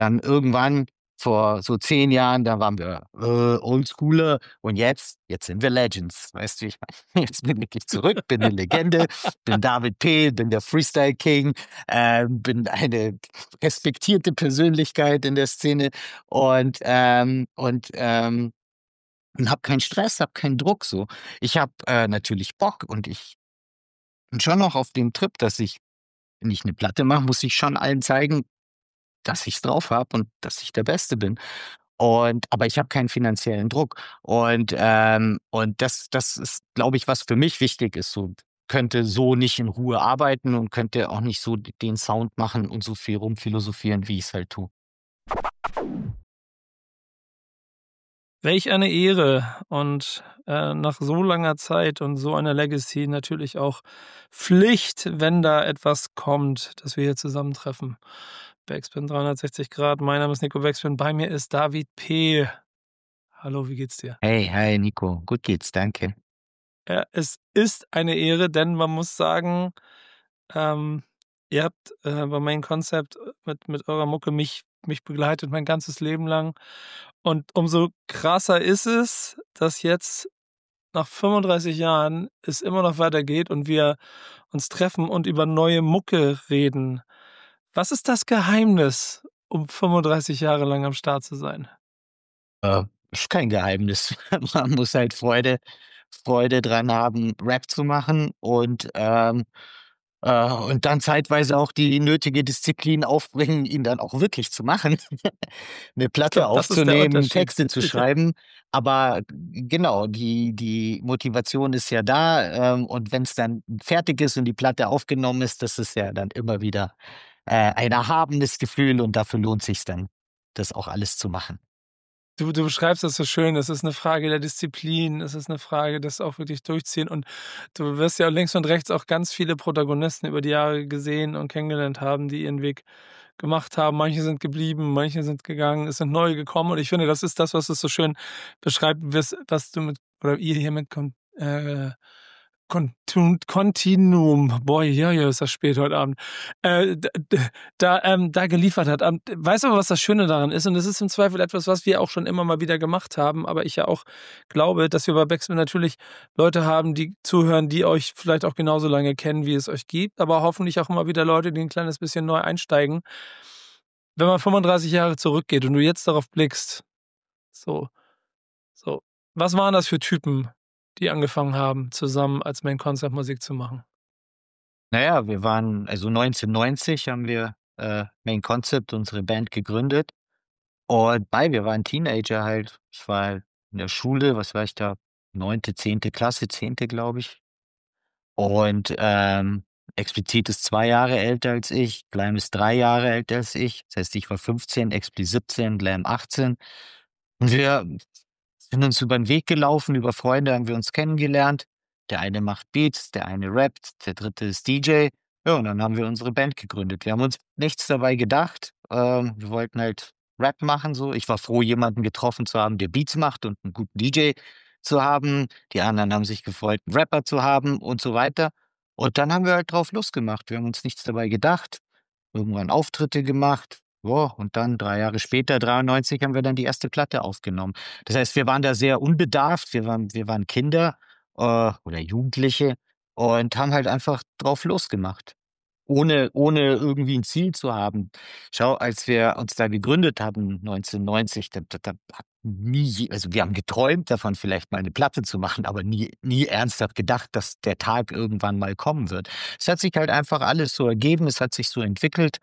Dann irgendwann vor so 10 Jahren, da waren wir, Oldschooler und jetzt sind wir Legends. Weißt du, wie ich meine? Jetzt bin ich zurück, bin 'ne Legende, bin David P., bin der Freestyle King, bin eine respektierte Persönlichkeit in der Szene und habe keinen Stress, habe keinen Druck so. Ich habe, natürlich Bock und ich bin schon noch auf dem Trip, dass ich, wenn ich 'ne Platte mache, muss ich schon allen zeigen, dass ich's drauf habe und dass ich der Beste bin. Aber ich habe keinen finanziellen Druck. Und das ist, glaube ich, was für mich wichtig ist so. Könnte so nicht in Ruhe arbeiten und könnte auch nicht so den Sound machen und so viel rumphilosophieren, wie ich's halt tue. Welch eine Ehre und, nach so langer Zeit und so einer Legacy natürlich auch Pflicht, wenn da etwas kommt, dass wir hier zusammentreffen. Backspin 360 Grad. Mein Name ist Nico Backspin. Bei mir ist David P. Hallo, wie geht's dir? Hey, hi Nico, gut geht's, danke. Ja, es ist eine Ehre, denn man muss sagen, ähm, ihr habt, bei Main Concept mit eurer Mucke mich begleitet mein ganzes Leben lang. Und umso krasser ist es, dass jetzt nach 35 Jahren es immer noch weitergeht und wir uns treffen und über neue Mucke reden. Was ist das Geheimnis, um 35 Jahre lang am Start zu sein? Äh, Ist kein Geheimnis. Man muss halt Freude dran haben, Rap zu machen und dann zeitweise auch die nötige Disziplin aufbringen, ihn dann auch wirklich zu machen. 'Ne Ich Platte glaube, das ist der aufzunehmen, Unterschied. Texte zu Ja. schreiben, aber genau, die Motivation ist ja da, und wenn's dann fertig ist und die Platte aufgenommen ist, das ist ja dann immer wieder, ein erhabenes Gefühl und dafür lohnt sich's dann, das auch alles zu machen. Du beschreibst das so schön. Es ist 'ne Frage der Disziplin. Es ist 'ne Frage des auch wirklich Durchziehen und du wirst ja links und rechts auch ganz viele Protagonisten über die Jahre gesehen und kennengelernt haben, die ihren Weg gemacht haben. Manche sind geblieben, manche sind gegangen, es sind neue gekommen und ich finde, das ist das, was es so schön beschreibt, was du mit oder ihr hier mit Continuum, boah, ja, ja, ist das spät heute Abend, d d da geliefert hat. Weißt du aber, was das Schöne daran ist? Und es ist im Zweifel etwas, was wir auch schon immer mal wieder gemacht haben, aber ich ja auch glaube, dass wir bei Backspin natürlich Leute haben, die zuhören, die euch vielleicht auch genauso lange kennen, wie es euch gibt, aber hoffentlich auch immer wieder Leute, die 'n kleines bisschen neu einsteigen. Wenn man 35 Jahre zurückgeht und du jetzt darauf blickst, so so, was waren das für Typen, die angefangen haben, zusammen als Main Concept Musik zu machen? Na ja, wir waren also 1990 haben wir, Main Concept, unsere Band gegründet und wir waren Teenager halt. Ich war in der Schule, was war ich da? 9., 10. Klasse, 10., glaube ich. Und, Explizit ist 2 Jahre älter als ich, Glam ist 3 Jahre älter als ich. Das heißt, ich war 15, Expli 17, Glam 18. Und wir sind uns über 'n Weg gelaufen, über Freunde haben wir uns kennengelernt. Der eine macht Beats, der eine rappt, der dritte ist DJ. Ja, und dann haben wir unsere Band gegründet. Wir haben uns nichts dabei gedacht. Wir wollten halt Rap machen so. Ich war froh, jemanden getroffen zu haben, der Beats macht und 'n guten DJ zu haben. Die anderen haben sich gefreut, 'n Rapper zu haben und so weiter. Und dann haben wir halt drauf losgemacht. Wir haben uns nichts dabei gedacht, irgendwann Auftritte gemacht. Ja, und dann 3 Jahre später, 93, haben wir dann die erste Platte aufgenommen. Das heißt, wir waren da sehr unbedarft, wir waren Kinder, oder Jugendliche und haben halt einfach drauf losgemacht, ohne irgendwie 'n Ziel zu haben. Schau, als wir uns da gegründet haben 1990, da hat nie je also, wir haben geträumt davon, vielleicht mal 'ne Platte zu machen, aber nie ernsthaft gedacht, dass der Tag irgendwann mal kommen wird. Es hat sich halt einfach alles so ergeben, es hat sich so entwickelt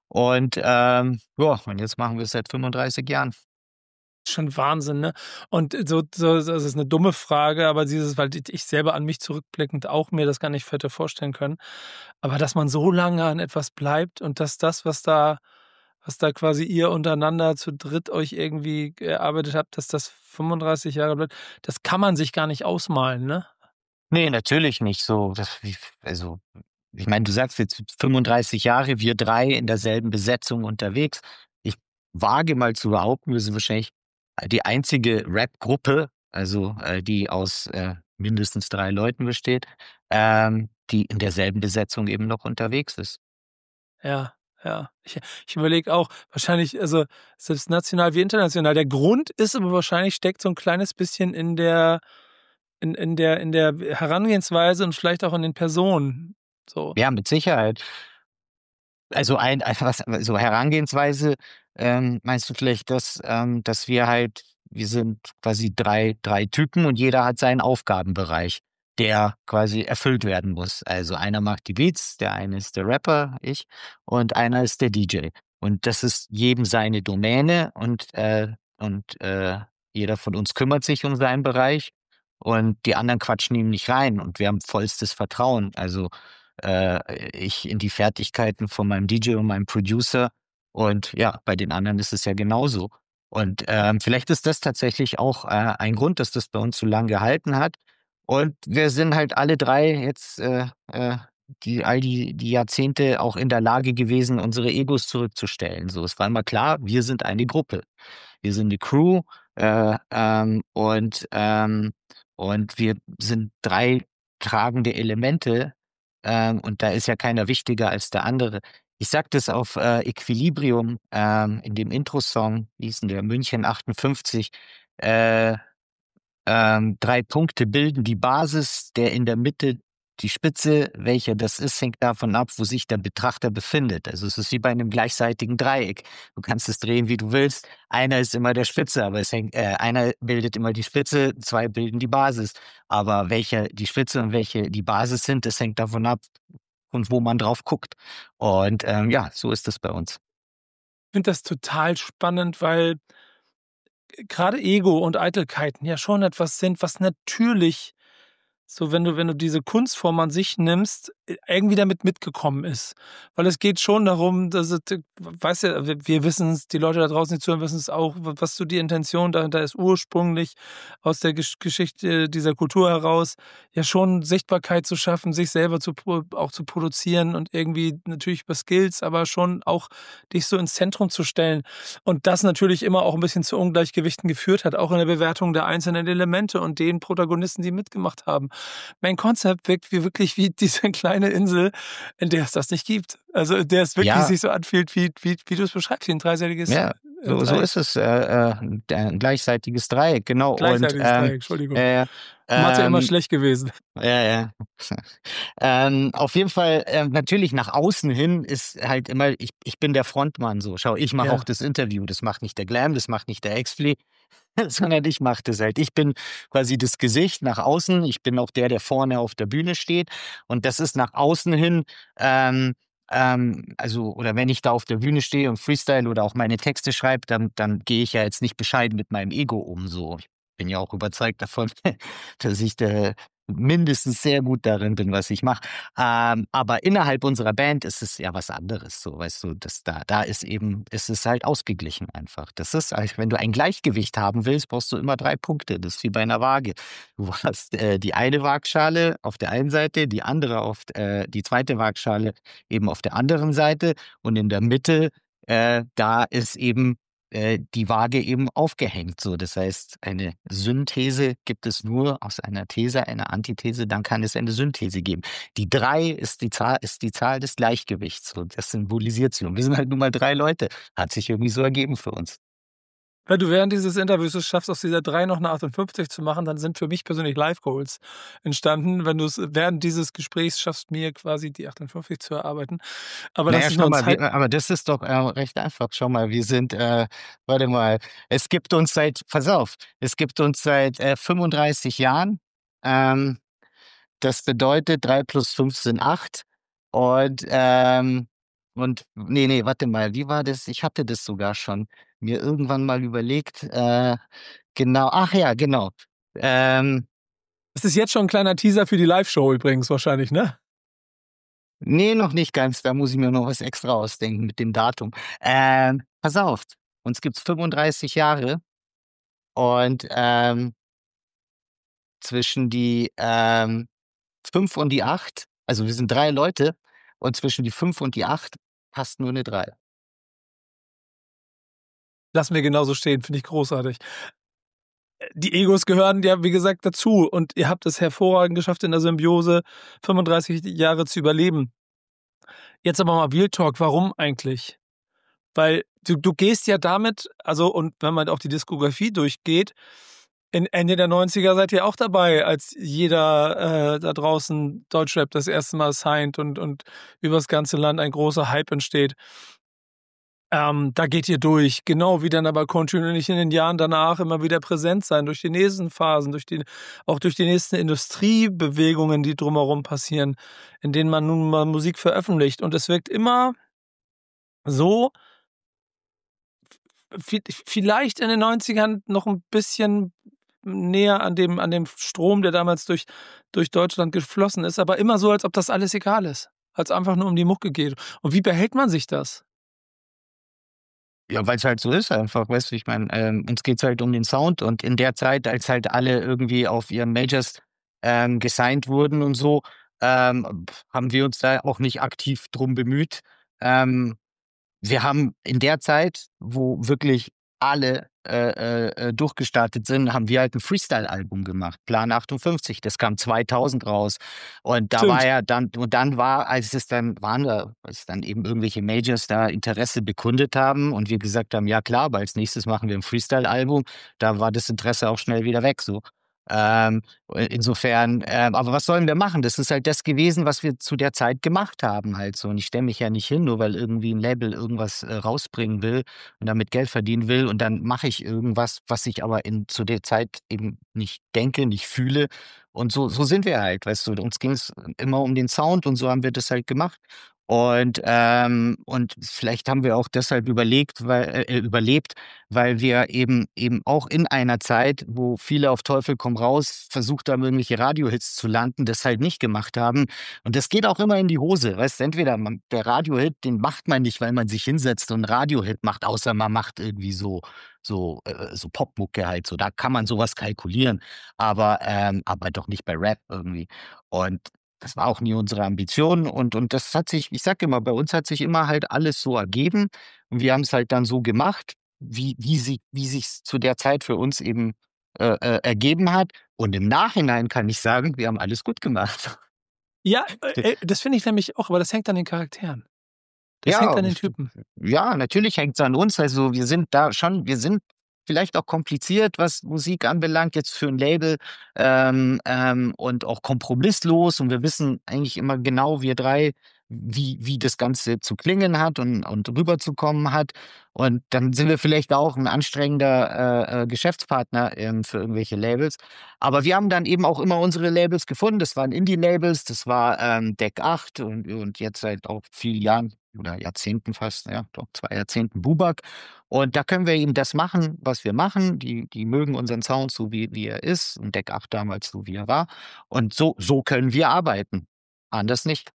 und und jetzt machen wir's seit 35 Jahren. Schon Wahnsinn, ne? Und das ist 'ne dumme Frage, aber dieses weil ich selber an mich zurückblickend auch mir das gar nicht hätte vorstellen können. Aber dass man so lange an etwas bleibt und dass das, was da quasi ihr untereinander zu dritt euch irgendwie erarbeitet habt, dass das 35 Jahre bleibt, das kann man sich gar nicht ausmalen, ne? Ne, natürlich nicht so. Also, ich meine, du sagst jetzt 35 Jahre, wir 3 in derselben Besetzung unterwegs. Ich wage mal zu behaupten, wir sind wahrscheinlich die einzige Rap-Gruppe, also, die aus, mindestens 3 Leuten besteht, die in derselben Besetzung eben noch unterwegs ist. Ja. Ja. Ich überlege auch, wahrscheinlich, also selbst national wie international. Der Grund ist aber wahrscheinlich, steckt so ein kleines bisschen in der Herangehensweise und vielleicht auch in den Personen, so. Ja, mit Sicherheit. Also was so Herangehensweise, meinst du vielleicht das, dass wir sind quasi drei Typen und jeder hat seinen Aufgabenbereich, der quasi erfüllt werden muss. Also einer macht die Beats, der eine ist der Rapper, ich, und einer ist der DJ. Und das ist jedem seine Domäne und jeder von uns kümmert sich um seinen Bereich und die anderen quatschen ihm nicht rein und wir haben vollstes Vertrauen. Also ich in die Fertigkeiten von meinem DJ und meinem Producer. Und ja, bei den anderen ist es ja genauso. Und vielleicht ist das tatsächlich auch ein Grund, dass das bei uns so lange gehalten hat. Und wir sind halt alle drei jetzt die Jahrzehnte auch in der Lage gewesen, unsere Egos zurückzustellen. So, es war immer klar, wir sind eine Gruppe. Wir sind die Crew äh, ähm, und, ähm, und wir sind drei tragende Elemente und da ist ja keiner wichtiger als der andere. Ich sag das auf Equilibrium in dem Intro-Song, wie hieß denn der, München 58, äh, 3 Punkte bilden die Basis, der in der Mitte die Spitze, welcher das ist, hängt davon ab, wo sich der Betrachter befindet. Also es ist wie bei einem gleichseitigen Dreieck. Du kannst es drehen, wie du willst. Einer ist immer der Spitze, aber einer bildet immer die Spitze, zwei bilden die Basis. Aber welcher die Spitze und welche die Basis sind, das hängt davon ab, von wo man drauf guckt. Und ja, so ist es bei uns. Ich finde das total spannend, weil gerade Ego und Eitelkeiten ja schon etwas sind, was natürlich, so wenn du diese Kunstform an sich nimmst, irgendwie damit mitgekommen ist. Weil es geht schon darum, dass es, weißt ja, wir wissen es, die Leute da draußen, die zuhören, wissen es auch, was so die Intention dahinter ist, ursprünglich aus der Geschichte dieser Kultur heraus, ja schon Sichtbarkeit zu schaffen, sich selber auch zu produzieren und irgendwie natürlich über Skills, aber schon auch dich so ins Zentrum zu stellen. Und das natürlich immer auch ein bisschen zu Ungleichgewichten geführt hat, auch in der Bewertung der einzelnen Elemente und den Protagonisten, die mitgemacht haben. Mein Konzept wirkt wie wirklich wie diese kleine Insel, in der es das nicht gibt. Also, in der es wirklich Ja, sich so anfühlt, wie du es beschreibst, wie ein dreiseitiges ja, so Dreieck. ist es. Ein gleichseitiges Dreieck, genau. Und Gleichseitiges Dreieck, Entschuldigung. äh, Mathe immer ähm, schlecht gewesen. ja, ja. Auf jeden Fall, natürlich nach außen hin ist halt immer, ich bin der Frontmann so. Schau, ich mache auch Ja. das Interview. Das macht nicht der Glam, das macht nicht der X-Flee, sondern ich mache das halt. Ich bin quasi das Gesicht nach außen. Ich bin auch der vorne auf der Bühne steht. Und das ist nach außen hin, ähm, also, oder wenn ich da auf der Bühne stehe und Freestyle oder auch meine Texte schreibe, dann gehe ich ja jetzt nicht bescheiden mit meinem Ego um. So, ich bin ja auch überzeugt davon, dass ich da mindestens sehr gut darin bin, was ich mache. Aber innerhalb unserer Band ist es ja was anderes, so, weißt du, da ist es halt ausgeglichen einfach. Das ist, also wenn du ein Gleichgewicht haben willst, brauchst du immer 3 Punkte. Das ist wie bei einer Waage. Du hast die eine Waagschale auf der einen Seite, die andere die zweite Waagschale eben auf der anderen Seite und in der Mitte, da ist eben die Waage eben aufgehängt. So, das heißt, eine Synthese gibt es nur aus einer These, einer Antithese, dann kann es eine Synthese geben. Die 3 ist die Zahl des Gleichgewichts. So, das symbolisiert sie. Und wir sind halt nun mal 3 Leute. Hat sich irgendwie so ergeben für uns. Wenn du während dieses Interviews es schaffst, aus dieser 3 noch eine 58 zu machen, dann sind für mich persönlich Life Goals entstanden. Wenn du es während dieses Gesprächs schaffst, mir quasi die 58 zu erarbeiten. Aber das Naja, ist nur schau ein mal, Zeit. aber das ist doch recht einfach. Schau mal, warte mal, pass auf, es gibt uns seit 35 Jahren. Ähm, Das bedeutet, 3 plus 5 sind 8. Und, nee, warte mal, wie war das? Ich hatte das sogar schon mir irgendwann mal überlegt. Genau, ach ja, genau. Ähm, Das ist jetzt schon ein kleiner Teaser für die Live-Show übrigens wahrscheinlich, ne? nee, noch nicht ganz. Da muss ich mir noch was extra ausdenken mit dem Datum. Pass auf, uns gibt's 35 Jahre und zwischen die 5 und die 8, also wir sind 3 Leute und zwischen die 5 und die 8 passt nur eine 3. Lassen wir genauso stehen, finde ich großartig. Die Egos gehören ja, wie gesagt, dazu und ihr habt es hervorragend geschafft, in der Symbiose 35 Jahre zu überleben. Jetzt aber mal Real Talk, warum eigentlich? Weil du gehst ja damit, also und wenn man auch die Diskografie durchgeht, in Ende der 90er seid ihr auch dabei, als jeder da draußen Deutschrap das erste Mal signed und übers ganze Land ein großer Hype entsteht. Da geht ihr durch, genau wie dann aber kontinuierlich in den Jahren danach immer wieder präsent sein, durch die nächsten Phasen, auch durch die nächsten Industriebewegungen, die drumherum passieren, in denen man nun mal Musik veröffentlicht. Und es wirkt immer so, vielleicht in den 90ern noch ein bisschen näher an dem Strom, der damals durch Deutschland geflossen ist, aber immer so, als ob das alles egal ist, als einfach nur um die Mucke geht. Und wie behält man sich das? Ja, weil es halt so ist einfach, weißt du, ich meine, uns geht's halt um den Sound und in der Zeit, als halt alle irgendwie auf ihren Majors, gesigned wurden und so, haben wir uns da auch nicht aktiv drum bemüht. Ähm, Wir haben in der Zeit, wo wirklich alle, durchgestartet sind, haben wir halt ein Freestyle-Album gemacht, Plan 58. Das kam 2000 raus. Und da war Stimmt. ja dann und dann war als dann eben irgendwelche Majors da Interesse bekundet haben und wir gesagt haben: „Ja klar, aber als Nächstes machen wir ein Freestyle-Album." Da war das Interesse auch schnell wieder weg so. Ähm, insofern, aber was sollen wir machen? Das ist halt das gewesen, was wir zu der Zeit gemacht haben halt so. Und ich stelle mich ja nicht hin, nur weil irgendwie ein Label irgendwas, rausbringen will und damit Geld verdienen will und dann mache ich irgendwas, was ich aber zu der Zeit eben nicht denke, nicht fühle. Und so sind wir halt, weißt du? Uns ging es immer um den Sound und so haben wir das halt gemacht. Und vielleicht haben wir auch deshalb überlebt, weil wir eben auch in einer Zeit, wo viele auf Teufel komm raus versucht haben, irgendwelche Radiohits zu landen, das halt nicht gemacht haben. Und das geht auch immer in die Hose. Weißt du, entweder der Radiohit, den macht man nicht, weil man sich hinsetzt und 'n Radiohit macht, außer man macht irgendwie so Popmucke halt so. Da kann man sowas kalkulieren, aber doch nicht bei Rap irgendwie. Und das war auch nie unsere Ambition und das hat sich ich sage immer, bei uns hat sich immer halt alles so ergeben und wir haben es halt dann so gemacht, wie sich's zu der Zeit für uns eben, ergeben hat. Und im Nachhinein kann ich sagen, wir haben alles gut gemacht. Ja, das finde ich nämlich auch, aber das hängt an den Charakteren. Das hängt Ja, an den Typen. ja, natürlich hängt's an uns. Also, wir sind vielleicht auch kompliziert, was Musik anbelangt, jetzt für ein Label, und auch kompromisslos und wir wissen eigentlich immer genau, wir 3, wie das Ganze zu klingen hat und rüberzukommen hat. Und dann sind wir vielleicht auch ein anstrengender, Geschäftspartner, für irgendwelche Labels. Aber wir haben dann eben auch immer unsere Labels gefunden. Das waren Indie-Labels, das war, Deck 8 und jetzt seit auch vielen Jahren oder Jahrzehnten fast, ja, doch 2 Jahrzehnten Bubak. Und da können wir eben das machen, was wir machen. Die mögen unseren Sound so, wie er ist und Deck 8 damals so, wie er war. Und so können wir arbeiten. Anders nicht.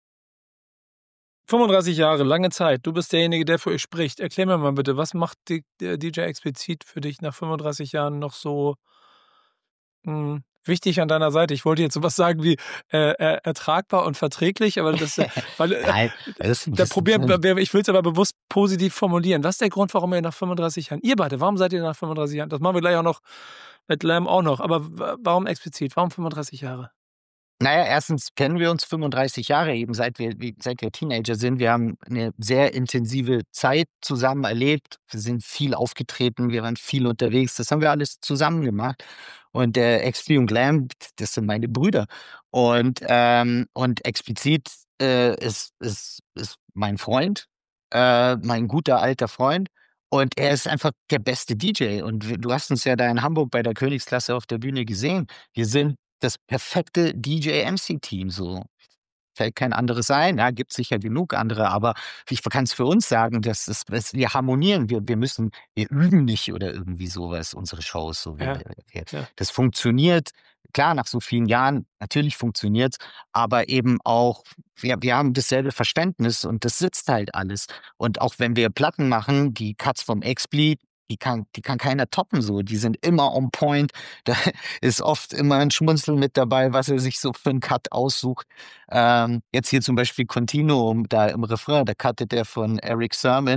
35 Jahre, lange Zeit. Du bist derjenige, der für euch spricht. Erklär mir mal bitte, was macht der DJ explizit für dich nach 35 Jahren noch so wichtig an deiner Seite? Ich wollte jetzt so was sagen wie, ertragbar und verträglich, aber das, weil, Nein, das da das probieren wir ich will's aber bewusst positiv formulieren. Was ist der Grund, warum ihr nach 35 Jahren ihr beide, warum seid ihr nach 35 Jahren das machen wir gleich auch noch mit Lamb auch noch, aber warum explizit? Warum 35 Jahre? Na ja, erstens kennen wir uns 35 Jahre eben, seit wir Teenager sind. Wir haben eine sehr intensive Zeit zusammen erlebt. Wir sind viel aufgetreten, wir waren viel unterwegs. Das haben wir alles zusammen gemacht. Und der XP und Glam, das sind meine Brüder. Und explizit, ist mein Freund, mein guter alter Freund. Und er ist einfach der beste DJ. Und du hast uns ja da in Hamburg bei der Königsklasse auf der Bühne gesehen. Wir sind das perfekte DJ-MC-Team so. Fällt kein anderes ein. Ja, gibt sicher genug andere, aber ich kann es für uns sagen, wir harmonieren. Wir üben nicht oder irgendwie sowas unsere Shows so. Ja, ja. Das funktioniert. Klar, nach so vielen Jahren, natürlich funktioniert's, aber eben auch wir haben dasselbe Verständnis und das sitzt halt alles. Und auch wenn wir Platten machen, die Cuts vom XSplit, die kann keiner toppen so. Die sind immer on point. Da ist oft immer ein Schmunzeln mit dabei, was er sich so für 'n Cut aussucht. Jetzt hier zum Beispiel Continuum, da im Refrain, da cuttet er von Eric Sermon.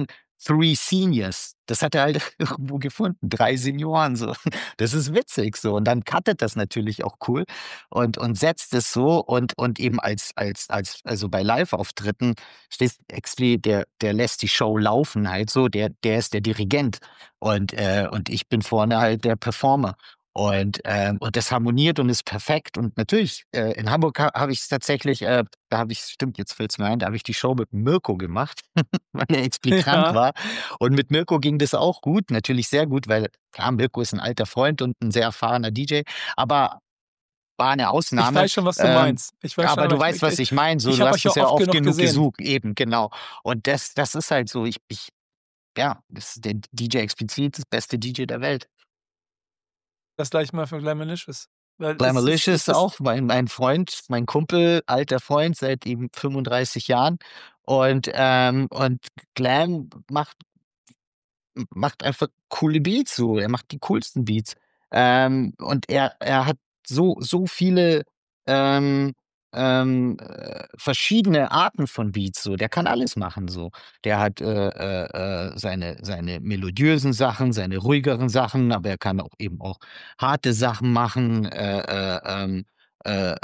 Three Seniors. Das hat er halt irgendwo gefunden. 3 Senioren, so. Das ist witzig, so. Und dann cuttet das natürlich auch cool und setzt es so und eben also bei Live-Auftritten stehst Exley, der lässt die Show laufen halt so, der ist der Dirigent und ich bin vorne halt der Performer. Und das harmoniert und ist perfekt. Und natürlich, in Hamburg habe ich es tatsächlich, da habe ich, stimmt, jetzt fällt's mir ein, da habe ich die Show mit Mirko gemacht, weil er explizit krank Ja, war. Und mit Mirko ging das auch gut, natürlich sehr gut, weil klar, Mirko ist ein alter Freund und ein sehr erfahrener DJ, aber war eine ich Ausnahme. weiß schon, was du meinst. Ich weiß schon, Aber aber du weißt, was ich meine. So, ich du habe hast euch ja es ja oft oft genug genug gesehen. gesucht, eben, genau. Und das ist halt so, ja, das ist der DJ explizit, das beste DJ der Welt. Das gleich mal für Glamilicious. Weil Glamalicious es ist auch, mein Freund, mein Kumpel, alter Freund seit eben 35 Jahren. Und Glam macht einfach coole Beats so. Er macht die coolsten Beats. Und er hat so viele ähm, verschiedene Arten von Beats so. Der kann alles machen so. Der hat seine melodiösen Sachen, seine ruhigeren Sachen, aber er kann auch eben auch harte Sachen machen. Äh,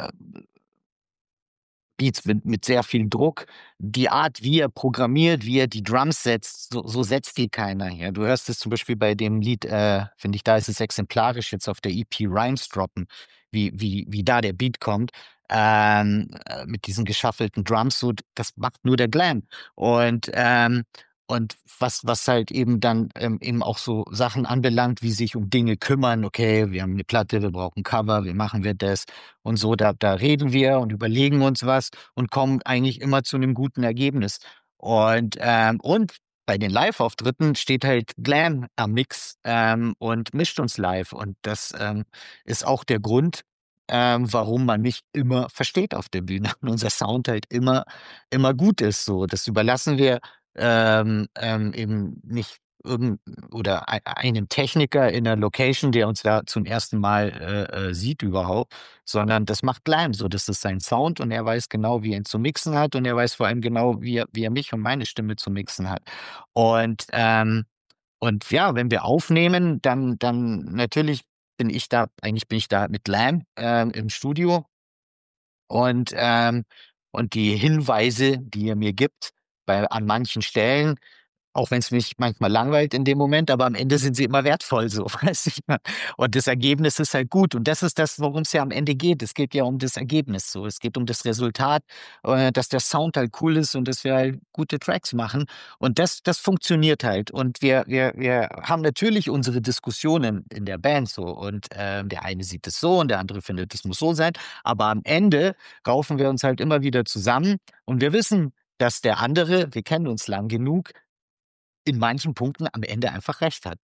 Beats mit sehr viel Druck. Die Art, wie er programmiert, wie er die Drums setzt, so setzt die keiner her. Du hörst es zum Beispiel bei dem Lied, finde ich, da ist es exemplarisch jetzt auf der EP Rhymes droppen, wie da der Beat kommt, mit diesen geschaffelten Drums, so, das macht nur der Glam. Und, ähm, und was halt eben dann eben auch so Sachen anbelangt, wie sich um Dinge kümmern, okay, wir haben eine Platte, wir brauchen Cover, wie machen wir das? Und so, da reden wir und überlegen uns was und kommen eigentlich immer zu einem guten Ergebnis. Und bei den Live-Auftritten steht halt Glam am Mix und mischt uns live. Und das ist auch der Grund, warum man mich immer versteht auf der Bühne und unser Sound halt immer gut ist. So, das überlassen wir eben nicht irgend oder einem Techniker in der Location, der uns da zum ersten Mal sieht überhaupt, sondern das macht Glam so. Das ist sein Sound und er weiß genau, wie er ihn zu mixen hat und er weiß vor allem genau, wie er mich und meine Stimme zu mixen hat. Und, ähm, und ja, wenn wir aufnehmen, dann natürlich eigentlich bin ich da mit Glam im Studio und, und die Hinweise, die er mir gibt, an manchen Stellen, auch wenn es mich manchmal langweilt in dem Moment, aber am Ende sind sie immer wertvoll so, weißt du? Und das Ergebnis ist halt gut. Und das ist das, worum es ja am Ende geht. Es geht ja um das Ergebnis so. Es geht um das Resultat, dass der Sound halt cool ist und dass wir halt gute Tracks machen. Und das funktioniert halt. Und wir haben natürlich unsere Diskussionen in der Band so. Und der eine sieht es so und der andere findet, es muss so sein. Aber am Ende raufen wir uns halt immer wieder zusammen und wir wissen, dass der andere, wir kennen uns lang genug, in manchen Punkten am Ende einfach recht hat.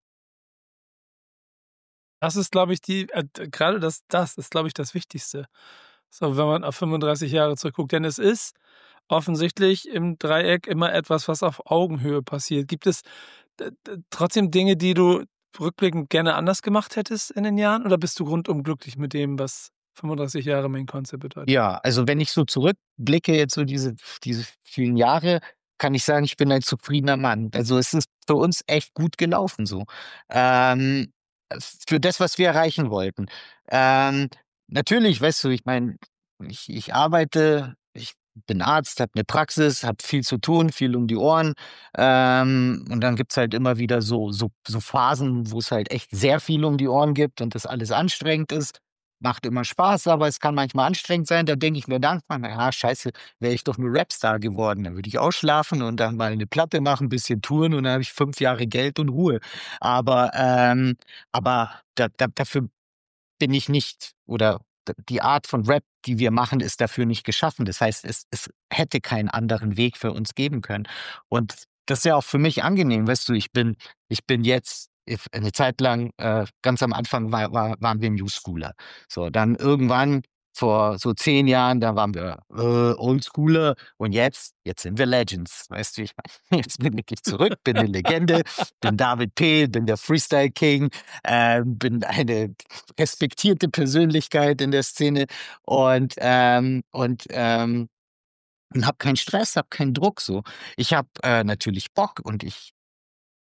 Das ist, glaube ich, grade das ist, glaube ich, das Wichtigste. So, wenn man auf 35 Jahre zurückguckt. Denn es ist offensichtlich im Dreieck immer etwas, was auf Augenhöhe passiert. Gibt es trotzdem Dinge, die du rückblickend gerne anders gemacht hättest in den Jahren? Oder bist du rundum glücklich mit dem, was 35 Jahre Main Concept bedeutet? Ja, also wenn ich so zurückblicke, jetzt so diese vielen Jahre, kann ich sagen, ich bin ein zufriedener Mann. Also es ist für uns echt gut gelaufen so. Ähm, für das, was wir erreichen wollten. Ähm, natürlich, weißt du, ich meine, ich arbeite, ich bin Arzt, habe eine Praxis, habe viel zu tun, viel um die Ohren. Und dann gibt's halt immer wieder so Phasen, wo es halt echt sehr viel um die Ohren gibt und das alles anstrengend ist. Macht immer Spaß, aber es kann manchmal anstrengend sein. Da denke ich mir dann manchmal: „Ja, scheiße, wäre ich doch nur Rapstar geworden. Dann würde ich ausschlafen und dann mal eine Platte machen, bisschen touren und dann habe ich 5 Jahre Geld und Ruhe.“ Aber, aber dafür bin ich nicht oder die Art von Rap, die wir machen, ist dafür nicht geschaffen. Das heißt, es hätte keinen anderen Weg für uns geben können. Und das ist ja auch für mich angenehm, weißt du, ich bin jetzt eine Zeit lang, ganz am Anfang waren wir New Schooler. So, dann irgendwann vor so 10 Jahren, da waren wir, Oldschooler und jetzt sind wir Legends. Weißt du, ich meine, jetzt bin ich zurück, bin eine Legende, bin David P., bin der Freestyle King, bin eine respektierte Persönlichkeit in der Szene und habe keinen Stress, habe keinen Druck so. Ich habe natürlich Bock und ich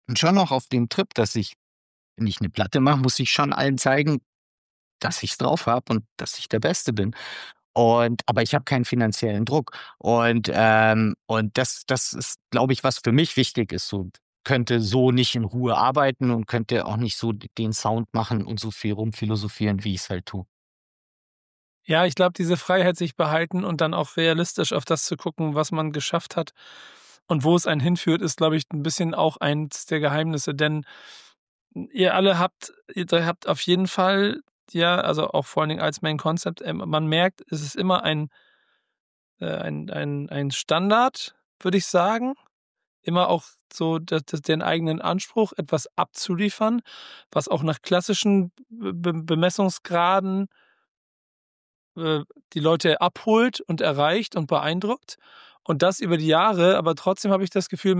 bin schon noch auf dem Trip, dass ich, wenn ich eine Platte mache, muss ich schon allen zeigen, dass ich's drauf habe und dass ich der Beste bin. Aber ich habe keinen finanziellen Druck. Und das ist, glaube ich, was für mich wichtig ist. So könnte so nicht in Ruhe arbeiten und könnte auch nicht so den Sound machen und so viel rumphilosophieren, wie ich's halt tue. Ja, ich glaube, diese Freiheit sich behalten und dann auch realistisch auf das zu gucken, was man geschafft hat und wo es einen hinführt, ist, glaube ich, ein bisschen auch eins der Geheimnisse. Denn ihr drei habt auf jeden Fall, ja, also auch vor allen Dingen als Main Concept, man merkt, es ist immer ein Standard, würde ich sagen. Immer auch so den eigenen Anspruch, etwas abzuliefern, was auch nach klassischen Bemessungsgraden äh, die Leute abholt und erreicht und beeindruckt. Und das über die Jahre, aber trotzdem habe ich das Gefühl,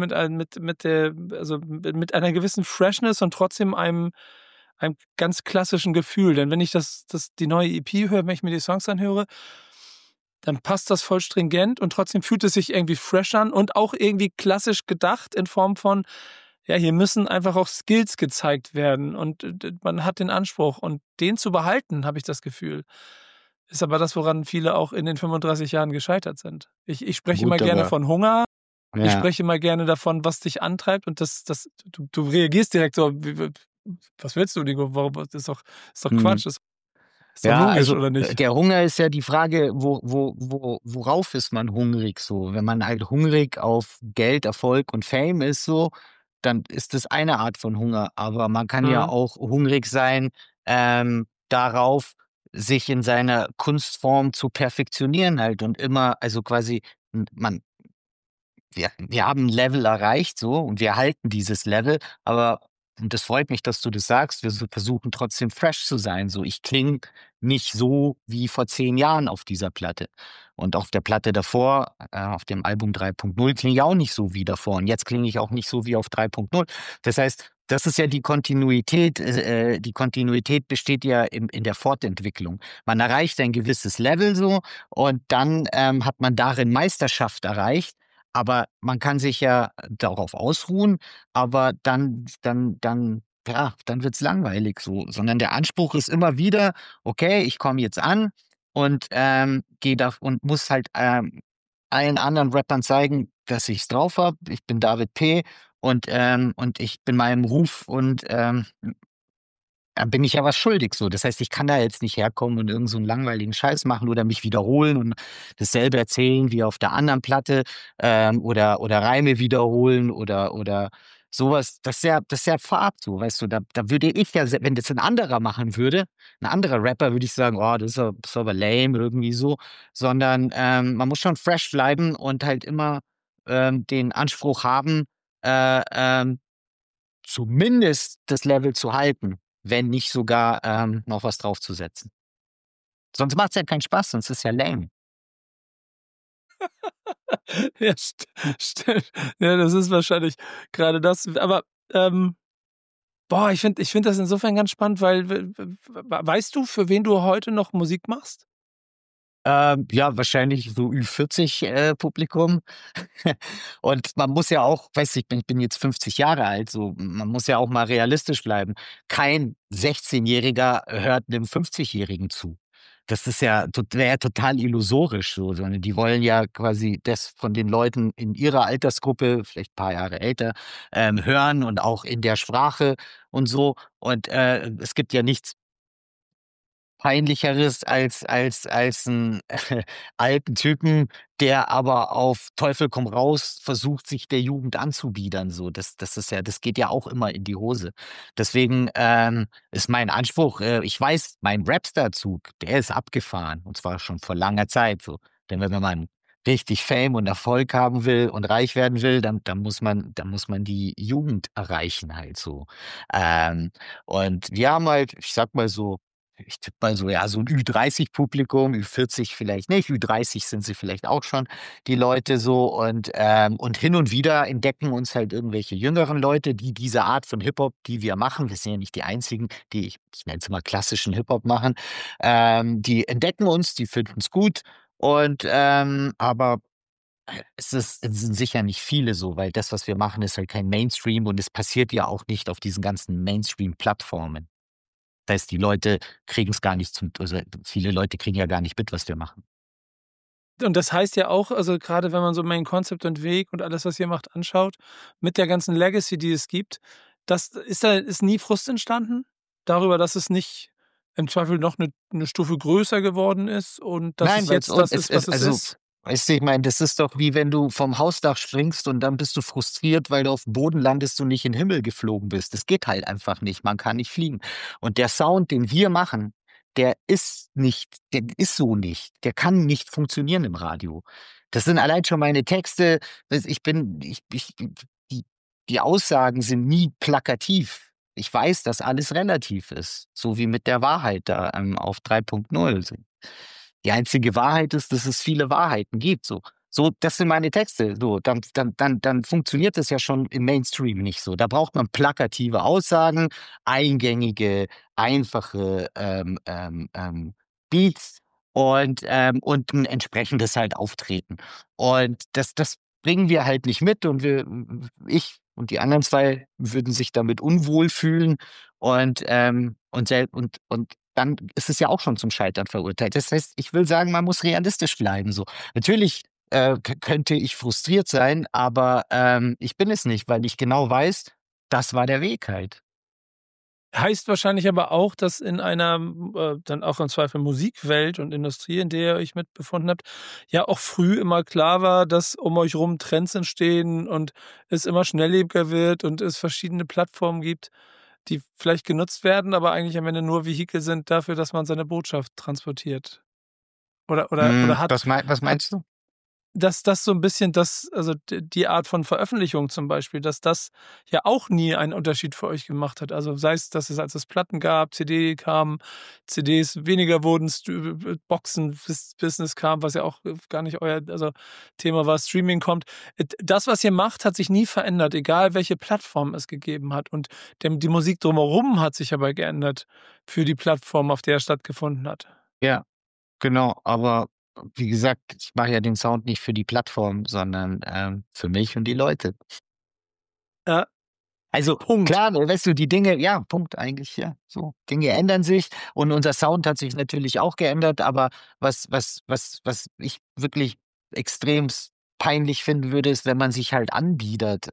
mit einer gewissen Freshness und trotzdem einem ganz klassischen Gefühl. Denn wenn ich die neue EP höre, wenn ich mir die Songs anhöre, dann passt das voll stringent und trotzdem fühlt es sich irgendwie fresh an und auch irgendwie klassisch gedacht in Form von, ja, hier müssen einfach auch Skills gezeigt werden und man hat den Anspruch und den zu behalten, habe ich das Gefühl. Ist aber das, woran viele auch in den 35 Jahren gescheitert sind. Ich spreche immer Gut, gerne aber von Hunger. Ich ja. spreche immer gerne davon, was dich antreibt und du reagierst direkt so, was willst du, Nico? Warum, ist doch Mhm. Quatsch, ist doch Ja, logisch, also oder nicht? der Hunger ist ja die Frage, worauf ist man hungrig so? Wenn man halt hungrig auf Geld, Erfolg und Fame ist so, dann ist das eine Art von Hunger. Aber man kann ja Mhm. auch hungrig sein, darauf, sich in seiner Kunstform zu perfektionieren halt und immer, also quasi, man wir haben 'n Level erreicht so und wir halten dieses Level, aber und das freut mich, dass du das sagst, wir versuchen trotzdem fresh zu sein. So, ich klinge nicht so wie vor 10 Jahren auf dieser Platte. Und auf der Platte davor, auf dem Album 3.0 klinge ich auch nicht so wie davor. Und jetzt klinge ich auch nicht so wie auf 3.0. Das heißt, das ist ja die Kontinuität besteht ja in der Fortentwicklung. Man erreicht ein gewisses Level so und dann, hat man darin Meisterschaft erreicht, aber man kann sich ja darauf ausruhen, aber dann wird's langweilig so, sondern der Anspruch ist immer wieder: „Okay, ich komme jetzt an und, gehe da und muss halt, allen anderen Rappern zeigen, dass ich's drauf habe. Ich bin David P. Und ich bin meinem Ruf und, bin ich ja was schuldig so. Das heißt, ich kann da jetzt nicht herkommen und irgend so 'n langweiligen Scheiß machen oder mich wiederholen und dasselbe erzählen wie auf der anderen Platte, oder Reime wiederholen oder so was. Das ist ja Fahrt so, weißt du? Da würde ich ja se wenn das 'n anderer machen würde, 'n anderer Rapper, würde ich sagen: „Oh, das ist aber lame“, irgendwie so. Sondern, man muss schon fresh bleiben und halt immer, den Anspruch haben, ähm zumindest das Level zu halten, wenn nicht sogar, noch was draufzusetzen. Sonst macht's ja keinen Spaß, sonst ist ja lame. Ja, stimmt. Ja, das ist wahrscheinlich gerade das. Aber, ähm, boah, ich finde das insofern ganz spannend, weil weißt du, für wen du heute noch Musik machst? Ja, wahrscheinlich so Ü40, Publikum. Und man muss ja auch, weißt du, ich bin jetzt 50 Jahre alt, so, man muss ja auch mal realistisch bleiben. Kein 16-Jähriger hört 'nem 50-Jährigen zu. Das ist ja wäre ja total illusorisch so, sondern die wollen ja quasi das von den Leuten in ihrer Altersgruppe, vielleicht ein paar Jahre älter, hören und auch in der Sprache und so. Und, es gibt ja nichts Peinlicheres als 'n alten Typen, der aber auf Teufel komm raus versucht, sich der Jugend anzubiedern so. Das geht ja auch immer in die Hose. Deswegen, ist mein Anspruch ich weiß, mein Rapstar-Zug, der ist abgefahren und zwar schon vor langer Zeit so. Denn wenn man richtig Fame und Erfolg haben will und reich werden will, dann muss man die Jugend erreichen halt so. Ähm, und wir haben halt, ich sage mal so ich tippe mal so, ja, so 'n Ü30-Publikum, Ü40 vielleicht nicht, Ü30 sind sie vielleicht auch schon, die Leute so und hin und wieder entdecken uns halt irgendwelche jüngeren Leute, die diese Art von Hip-Hop, die wir machen wir sind ja nicht die einzigen, die ich nenne es mal klassischen Hip-Hop machen, die entdecken uns, die finden's gut aber Es sind sicher nicht viele so, weil das, was wir machen, ist halt kein Mainstream und es passiert ja auch nicht auf diesen ganzen Mainstream-Plattformen. Das heißt, die Leute kriegen's gar nicht zum also, viele Leute kriegen ja gar nicht mit, was wir machen. Und das heißt ja auch, also gerade wenn man so Main Concept und Weg und alles, was ihr macht, anschaut, mit der ganzen Legacy, die es gibt, ist nie Frust entstanden darüber, dass es nicht im Zweifel noch 'ne Stufe größer geworden ist und dass Nein, es weil's jetzt un das ist, was es also, ist? weißt du, ich meine, das ist doch wie wenn du vom Hausdach springst und dann bist du frustriert, weil du aufm Boden landest und nicht in 'n Himmel geflogen bist. Das geht halt einfach nicht. Man kann nicht fliegen. Und der Sound, den wir machen, der ist so nicht. Der kann nicht funktionieren im Radio. Das sind allein schon meine Texte. Ich bin ich die die Aussagen sind nie plakativ. Ich weiß, dass alles relativ ist, so wie mit der Wahrheit da, auf 3.0. Die einzige Wahrheit ist, dass es viele Wahrheiten gibt, so. So, das sind meine Texte, so. Dann funktioniert das ja schon im Mainstream nicht so. Da braucht man plakative Aussagen, eingängige, einfache, Beats und 'n entsprechendes halt Auftreten. Und das bringen wir halt nicht mit und ich und die anderen 2 würden sich damit unwohl fühlen und dann ist es ja auch schon zum Scheitern verurteilt. Das heißt, ich will sagen, man muss realistisch bleiben so. Natürlich, könnte ich frustriert sein, aber, ich bin es nicht, weil ich genau weiß, das war der Weg halt. Heißt wahrscheinlich aber auch, dass in einer, dann auch im Zweifel Musikwelt und Industrie, in der ihr euch mit befunden habt, ja auch früh immer klar war, dass um euch rum Trends entstehen und es immer schnelllebiger wird und es verschiedene Plattformen gibt, die vielleicht genutzt werden, aber eigentlich am Ende nur Vehikel sind dafür, dass man seine Botschaft transportiert. Oder Was hat meinst du? dass das so 'n bisschen die Art von Veröffentlichung zum Beispiel, dass das ja auch nie einen Unterschied für euch gemacht hat. Also, sei es, dass es als es Platten gab, CD kam, CDs weniger wurden, Boxen Business kam, was ja auch, gar nicht euer Thema war, Streaming kommt. Das, was ihr macht, hat sich nie verändert, egal welche Plattform es gegeben hat. Und die Musik drumherum hat sich aber geändert für die Plattform, auf der es stattgefunden hat. Ja, genau, aber wie gesagt, ich mache ja den Sound nicht für die Plattform, sondern, für mich und die Leute. Ja, Also, Punkt. klar, weißt du, die Dinge ja, Punkt eigentlich, ja, so. Dinge ändern sich und unser Sound hat sich natürlich auch geändert, aber was ich wirklich extremst peinlich finden würde, ist, wenn man sich halt anbiedert,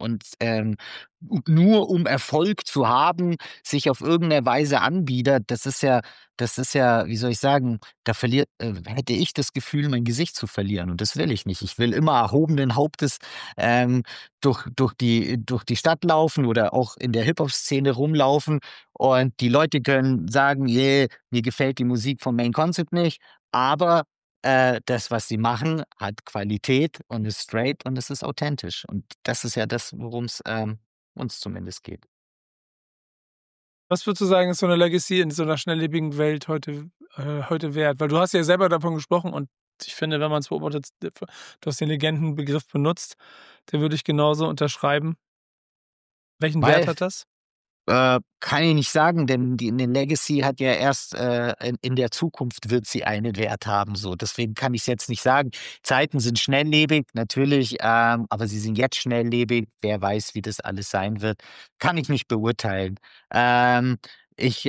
nur um Erfolg zu haben, sich auf irgendeine Weise anbiedert. Das ist ja, wie soll ich sagen, da hätte ich das Gefühl, mein Gesicht zu verlieren und das will ich nicht. Ich will immer erhobenen Hauptes, ähm, durch die Stadt laufen oder auch in der Hip-Hop-Szene rumlaufen und die Leute können sagen: „Yeah, mir gefällt die Musik von Main Concept nicht, aber, das, was sie machen, hat Qualität und ist straight und es ist authentisch.“ Und das ist ja das, worum's, uns zumindest geht. Was würdest du sagen, ist so 'ne Legacy in so 'ner schnelllebigen Welt heute wert? Weil du hast ja selber davon gesprochen und ich finde, wenn man's beobachtet, du hast den Legendenbegriff benutzt, den würde ich genauso unterschreiben. Welchen Wert Weil hat das? Kann ich nicht sagen, denn die 'ne Legacy hat ja erst, in der Zukunft wird sie einen Wert haben so. Deswegen kann ich's jetzt nicht sagen. Zeiten sind schnelllebig, natürlich, aber sie sind jetzt schnelllebig. Wer weiß, wie das alles sein wird, kann ich nicht beurteilen. Ich,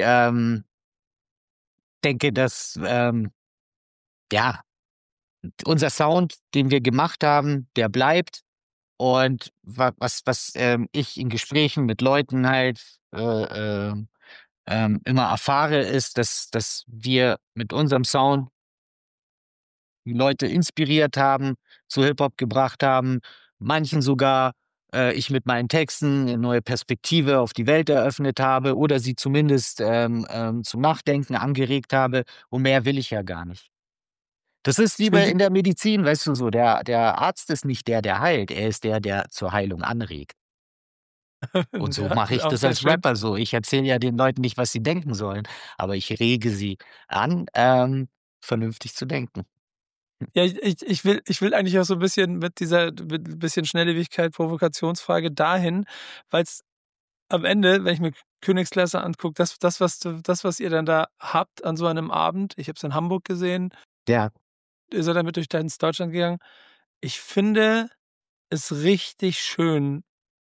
denke, dass, ja, unser Sound, den wir gemacht haben, der bleibt und was ich in Gesprächen mit Leuten halt, immer erfahre, ist, dass wir mit unserem Sound die Leute inspiriert haben, zu Hip-Hop gebracht haben, manchen sogar, ich mit meinen Texten 'ne neue Perspektive auf die Welt eröffnet habe oder sie zumindest, zum Nachdenken angeregt habe und mehr will ich ja gar nicht. Das ist wie Ich will bei di in der Medizin, weißt du so, der Arzt ist nicht der, der heilt, er ist der, der zur Heilung anregt. Und so Ja, mache ich auch das sehr als schön. Rapper so. Ich erzähle ja den Leuten nicht, was sie denken sollen, aber ich rege sie an, vernünftig zu denken. Ja, ich will eigentlich auch so 'n bisschen mit dieser mit 'n bisschen Schnelllebigkeit, Provokationsfrage dahin, weil's am Ende, wenn ich mir Königsklasse angucke, was ihr dann da habt an so einem Abend, ich habe es in Hamburg gesehen, Ja, ihr seid damit durch ganz Deutschland gegangen. Ich finde es richtig schön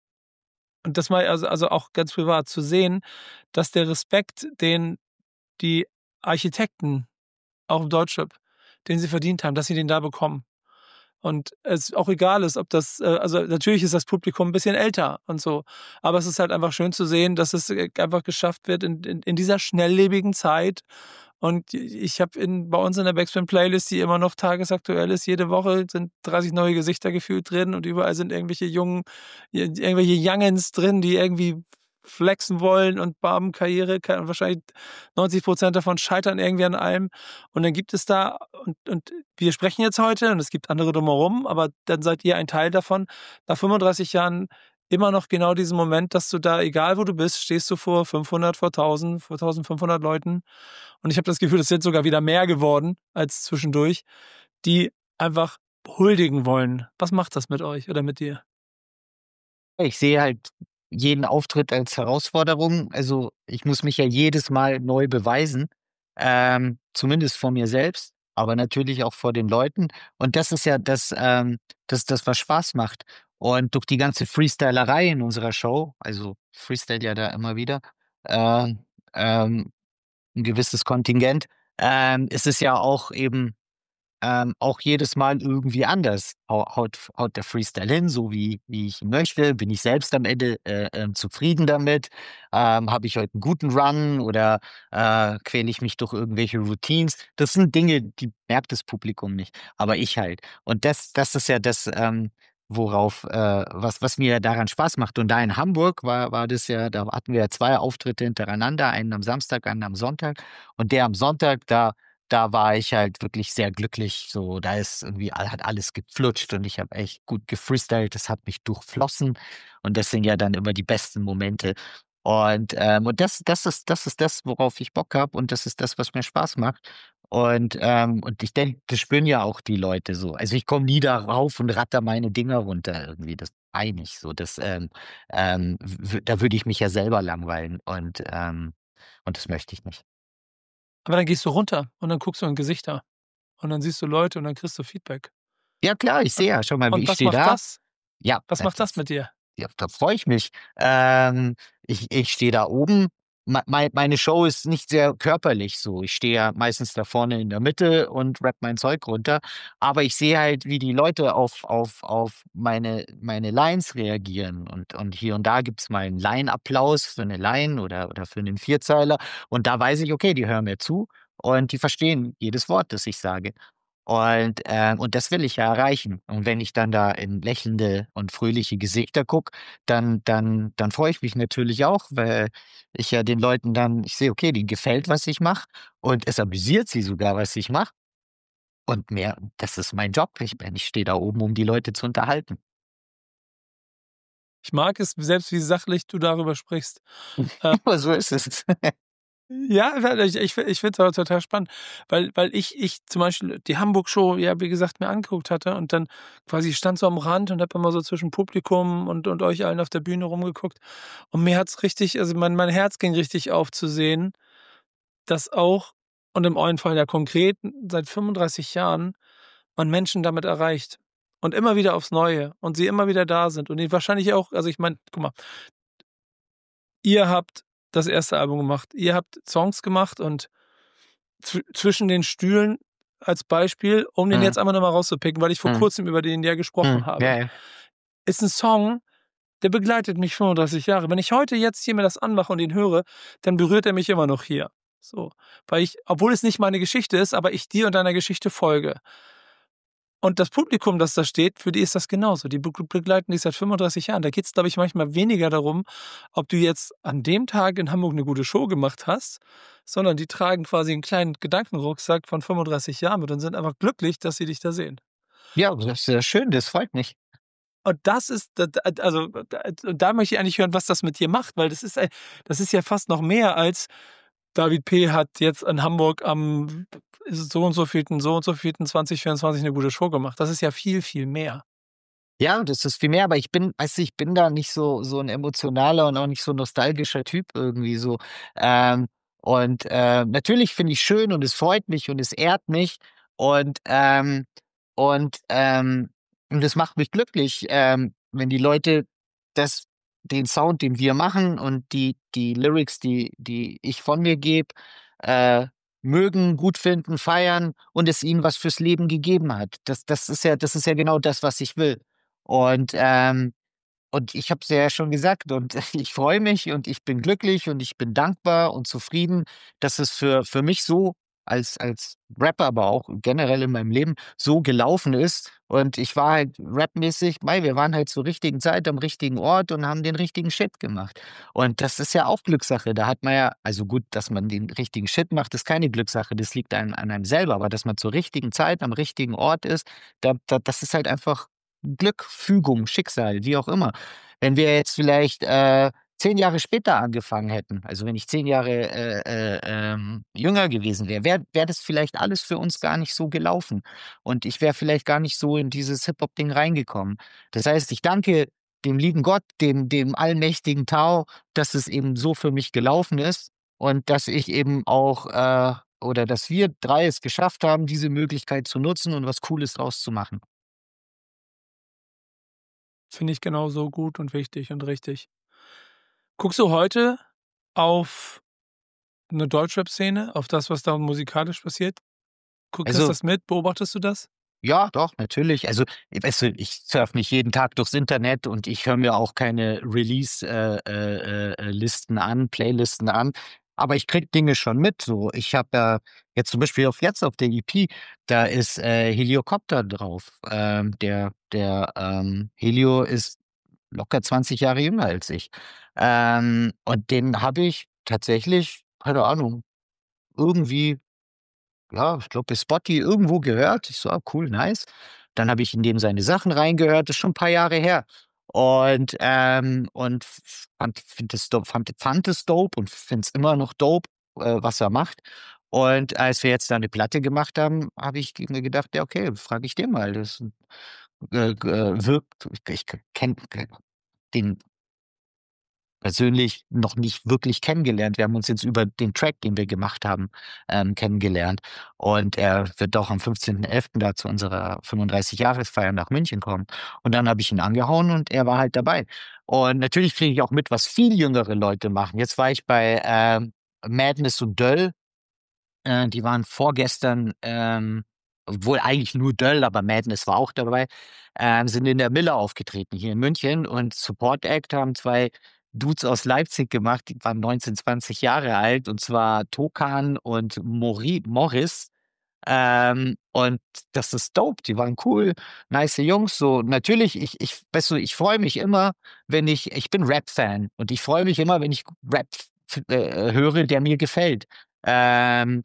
und das mal also auch ganz privat zu sehen, dass der Respekt, den die Architekten auch im Deutschrap, den sie verdient haben, dass sie den da bekommen. Und es auch egal ist, ob das also natürlich ist das Publikum 'n bisschen älter und so, aber es ist halt einfach schön zu sehen, dass es, einfach geschafft wird in dieser schnelllebigen Zeit. Und ich habe bei uns in der Backspin-Playlist, die immer noch tagesaktuell ist, jede Woche sind 30 neue Gesichter gefühlt drin und überall sind irgendwelche Youngens drin, die irgendwie flexen wollen und bam, Karriere, wahrscheinlich 90% davon scheitern irgendwie an allem. Und dann gibt es da und wir sprechen jetzt heute und es gibt andere drumherum, aber dann seid ihr ein Teil davon. Nach 35 Jahren immer noch genau diesen Moment, dass du da, egal wo du bist, stehst du vor 500, vor 1000, vor 1500 Leuten. Und ich habe das Gefühl, es sind sogar wieder mehr geworden als zwischendurch, die einfach huldigen wollen. Was macht das mit euch oder mit dir? Ich sehe halt jeden Auftritt als Herausforderung. Also, ich muss mich ja jedes Mal neu beweisen, zumindest vor mir selbst, aber natürlich auch vor den Leuten. Und das ist ja das, was Spaß macht. Und durch die ganze Freestylerei in unserer Show, also, ich freestyle ja da immer wieder, ähm, ähm, 'n gewisses Kontingent, ist es ja auch eben auch jedes Mal irgendwie anders. Haut der Freestyle hin, so wie ich ihn möchte? Bin ich selbst am Ende, zufrieden damit? Habe ich heute einen guten Run oder, quäle ich mich durch irgendwelche Routines? Das sind Dinge, die merkt das Publikum nicht, aber ich halt. Und das ist ja das, worauf was mir daran Spaß macht. Und da in Hamburg war das ja, da hatten wir ja 2 Auftritte hintereinander, einen am Samstag, einen am Sonntag. Und der am Sonntag, da war ich halt wirklich sehr glücklich, so, da ist irgendwie hat alles geflutscht und ich habe echt gut gefreestylt. Das hat mich durchflossen und das sind ja dann immer die besten Momente. Und das ist das, worauf ich Bock habe und das ist das, was mir Spaß macht. Und ich denke, das spüren ja auch die Leute so. Also, ich komme nie da rauf und ratter meine Dinger runter irgendwie, das meine ich so. W Da würde ich mich ja selber langweilen und das möchte ich nicht. Aber dann gehst du runter und dann guckst du in Gesichter und dann siehst du Leute und dann kriegst du Feedback. Ja klar, ich Und sehe ja, schau mal, wie und ich was stehe macht da. das? Ja, Was macht das mit dir? ja, da freue ich mich. Ich stehe da oben. Meine Show ist nicht sehr körperlich so. Ich stehe ja meistens da vorne in der Mitte und rappe mein Zeug runter. Aber ich sehe halt, wie die Leute auf meine Lines reagieren. Und hier und da gibt's mal 'n Line-Applaus für eine Line oder für einen Vierzeiler. Und da weiß ich, okay, die hören mir zu und die verstehen jedes Wort, das ich sage. Und das will ich ja erreichen. Und wenn ich dann da in lächelnde und fröhliche Gesichter gucke, dann freue ich mich natürlich auch, weil ich ja den Leuten dann ich sehe, okay, denen gefällt, was ich mache und es amüsiert sie sogar, was ich mache. Und mehr das ist mein Job. Ich stehe da oben, um die Leute zu unterhalten. Ich mag es selbst, wie sachlich du darüber sprichst. Äh, Aber so ist es. ja, ich finde es aber total spannend, weil ich zum Beispiel die Hamburg-Show, ja, wie gesagt, mir angeguckt hatte und dann quasi stand so am Rand und habe immer so zwischen Publikum und euch allen auf der Bühne rumgeguckt. Und mir hat's richtig also mein Herz ging richtig auf zu sehen, dass auch und im euren Fall ja konkret seit 35 Jahren man Menschen damit erreicht. Und immer wieder aufs Neue und sie immer wieder da sind und die wahrscheinlich auch also ich meine, guck mal, ihr habt das erste Album gemacht. Ihr habt Songs gemacht und zwischen den Stühlen als Beispiel, um den Mhm, jetzt einmal noch mal rauszupicken, weil ich vor mhm, Kurzem über den ja gesprochen ja, habe, ja. ist 'n Song, der begleitet mich 35 Jahre. Wenn ich heute jetzt hier mir das anmache und ihn höre, dann berührt er mich immer noch hier. So, weil ich obwohl es nicht meine Geschichte ist, aber ich dir und deiner Geschichte folge. Und das Publikum, das da steht, für die ist das genauso. Die begleiten dich seit 35 Jahren. Da geht's, glaube ich, manchmal weniger darum, ob du jetzt an dem Tag in Hamburg 'ne gute Show gemacht hast, sondern die tragen quasi 'n kleinen Gedankenrucksack von 35 Jahren mit und sind einfach glücklich, dass sie dich da sehen. Ja, das ist ja schön, das freut mich. Und das ist also, da möchte ich eigentlich hören, was das mit dir macht, weil das ist ja fast noch mehr als David P. hat jetzt in Hamburg am so und so vielten 2024 'ne gute Show gemacht. Das ist ja viel, viel mehr. Ja, das ist viel mehr, aber ich bin weißt du, ich bin da nicht so 'n emotionaler und auch nicht so nostalgischer Typ irgendwie so. Ähm, Natürlich finde ich schön und es freut mich und es ehrt mich und, ähm und, Und das macht mich glücklich, wenn die Leute das den Sound, den wir machen und die Lyrics, die ich von mir gebe, äh, mögen, gut finden, feiern und es ihnen was fürs Leben gegeben hat. Das ist ja genau das, was ich will. Und, ich habe es ja schon gesagt und ich freue mich und ich bin glücklich und ich bin dankbar und zufrieden, dass es für mich so als Rapper, aber auch generell in meinem Leben so gelaufen ist. Und ich war halt rapmäßig wir waren halt zur richtigen Zeit am richtigen Ort und haben den richtigen Shit gemacht. Und das ist ja auch Glückssache. Da hat man ja also gut, dass man den richtigen Shit macht, ist keine Glückssache, das liegt an einem selber. Aber dass man zur richtigen Zeit am richtigen Ort ist, das ist halt einfach Glück, Fügung, Schicksal, wie auch immer. Wenn wir jetzt vielleicht, 10 Jahre später angefangen hätten, also wenn ich 10 Jahre, jünger gewesen wäre das vielleicht alles für uns gar nicht so gelaufen. Und ich wäre vielleicht gar nicht so in dieses Hip-Hop-Ding reingekommen. Das heißt, ich danke dem lieben Gott, dem allmächtigen Tao, dass es eben so für mich gelaufen ist und dass ich eben auch, oder dass wir 3 es geschafft haben, diese Möglichkeit zu nutzen und was Cooles draus zu machen. Finde ich genauso gut und wichtig und richtig. Guckst du heute auf 'ne Deutschrap-Szene, auf das, was da musikalisch passiert? Kriegst Also das mit? Beobachtest du das? ja, doch, natürlich. Also, weißt du, ich surfe nicht jeden Tag durchs Internet und ich höre mir auch keine Release Listen an, Playlisten an, aber ich kriege Dinge schon mit so. Ich habe ja jetzt zum Beispiel auf der EP, da ist, Heliocopter drauf. Helio ist locker 20 Jahre jünger als ich. Und den habe ich tatsächlich, keine Ahnung, irgendwie ja, ich glaube, bei Spotify irgendwo gehört. Ich so: „Ah, cool, nice.“ Dann habe ich in dem seine Sachen reingehört, das ist schon 'n paar Jahre her. Und fand es dope und finde es immer noch dope, was er macht. Und als wir jetzt da 'ne Platte gemacht haben, habe ich mir gedacht: „Ja, okay, frage ich den mal.“ Das, wirkt ich kenne den persönlich noch nicht wirklich kennengelernt. Wir haben uns jetzt über den Track, den wir gemacht haben, kennengelernt. Und er wird auch am 15.11. da zu unserer 35-Jahresfeier nach München kommen. Und dann habe ich ihn angehauen und er war halt dabei. Und natürlich kriege ich auch mit, was viel jüngere Leute machen. Jetzt war ich bei, Madness und Döll. Die waren vorgestern, obwohl eigentlich nur Döll, aber Madness war auch dabei, sind in der Miller aufgetreten hier in München und Support Act haben 2 Dudes aus Leipzig gemacht, die waren 19, 20 Jahre alt, und zwar Tokan und Morris. Und das ist dope, die waren cool, nice Jungs, so. Natürlich, ich weißt du, ich freue mich immer, wenn ich bin Rap-Fan und ich freue mich immer, wenn ich Rap höre, der mir gefällt. Ähm,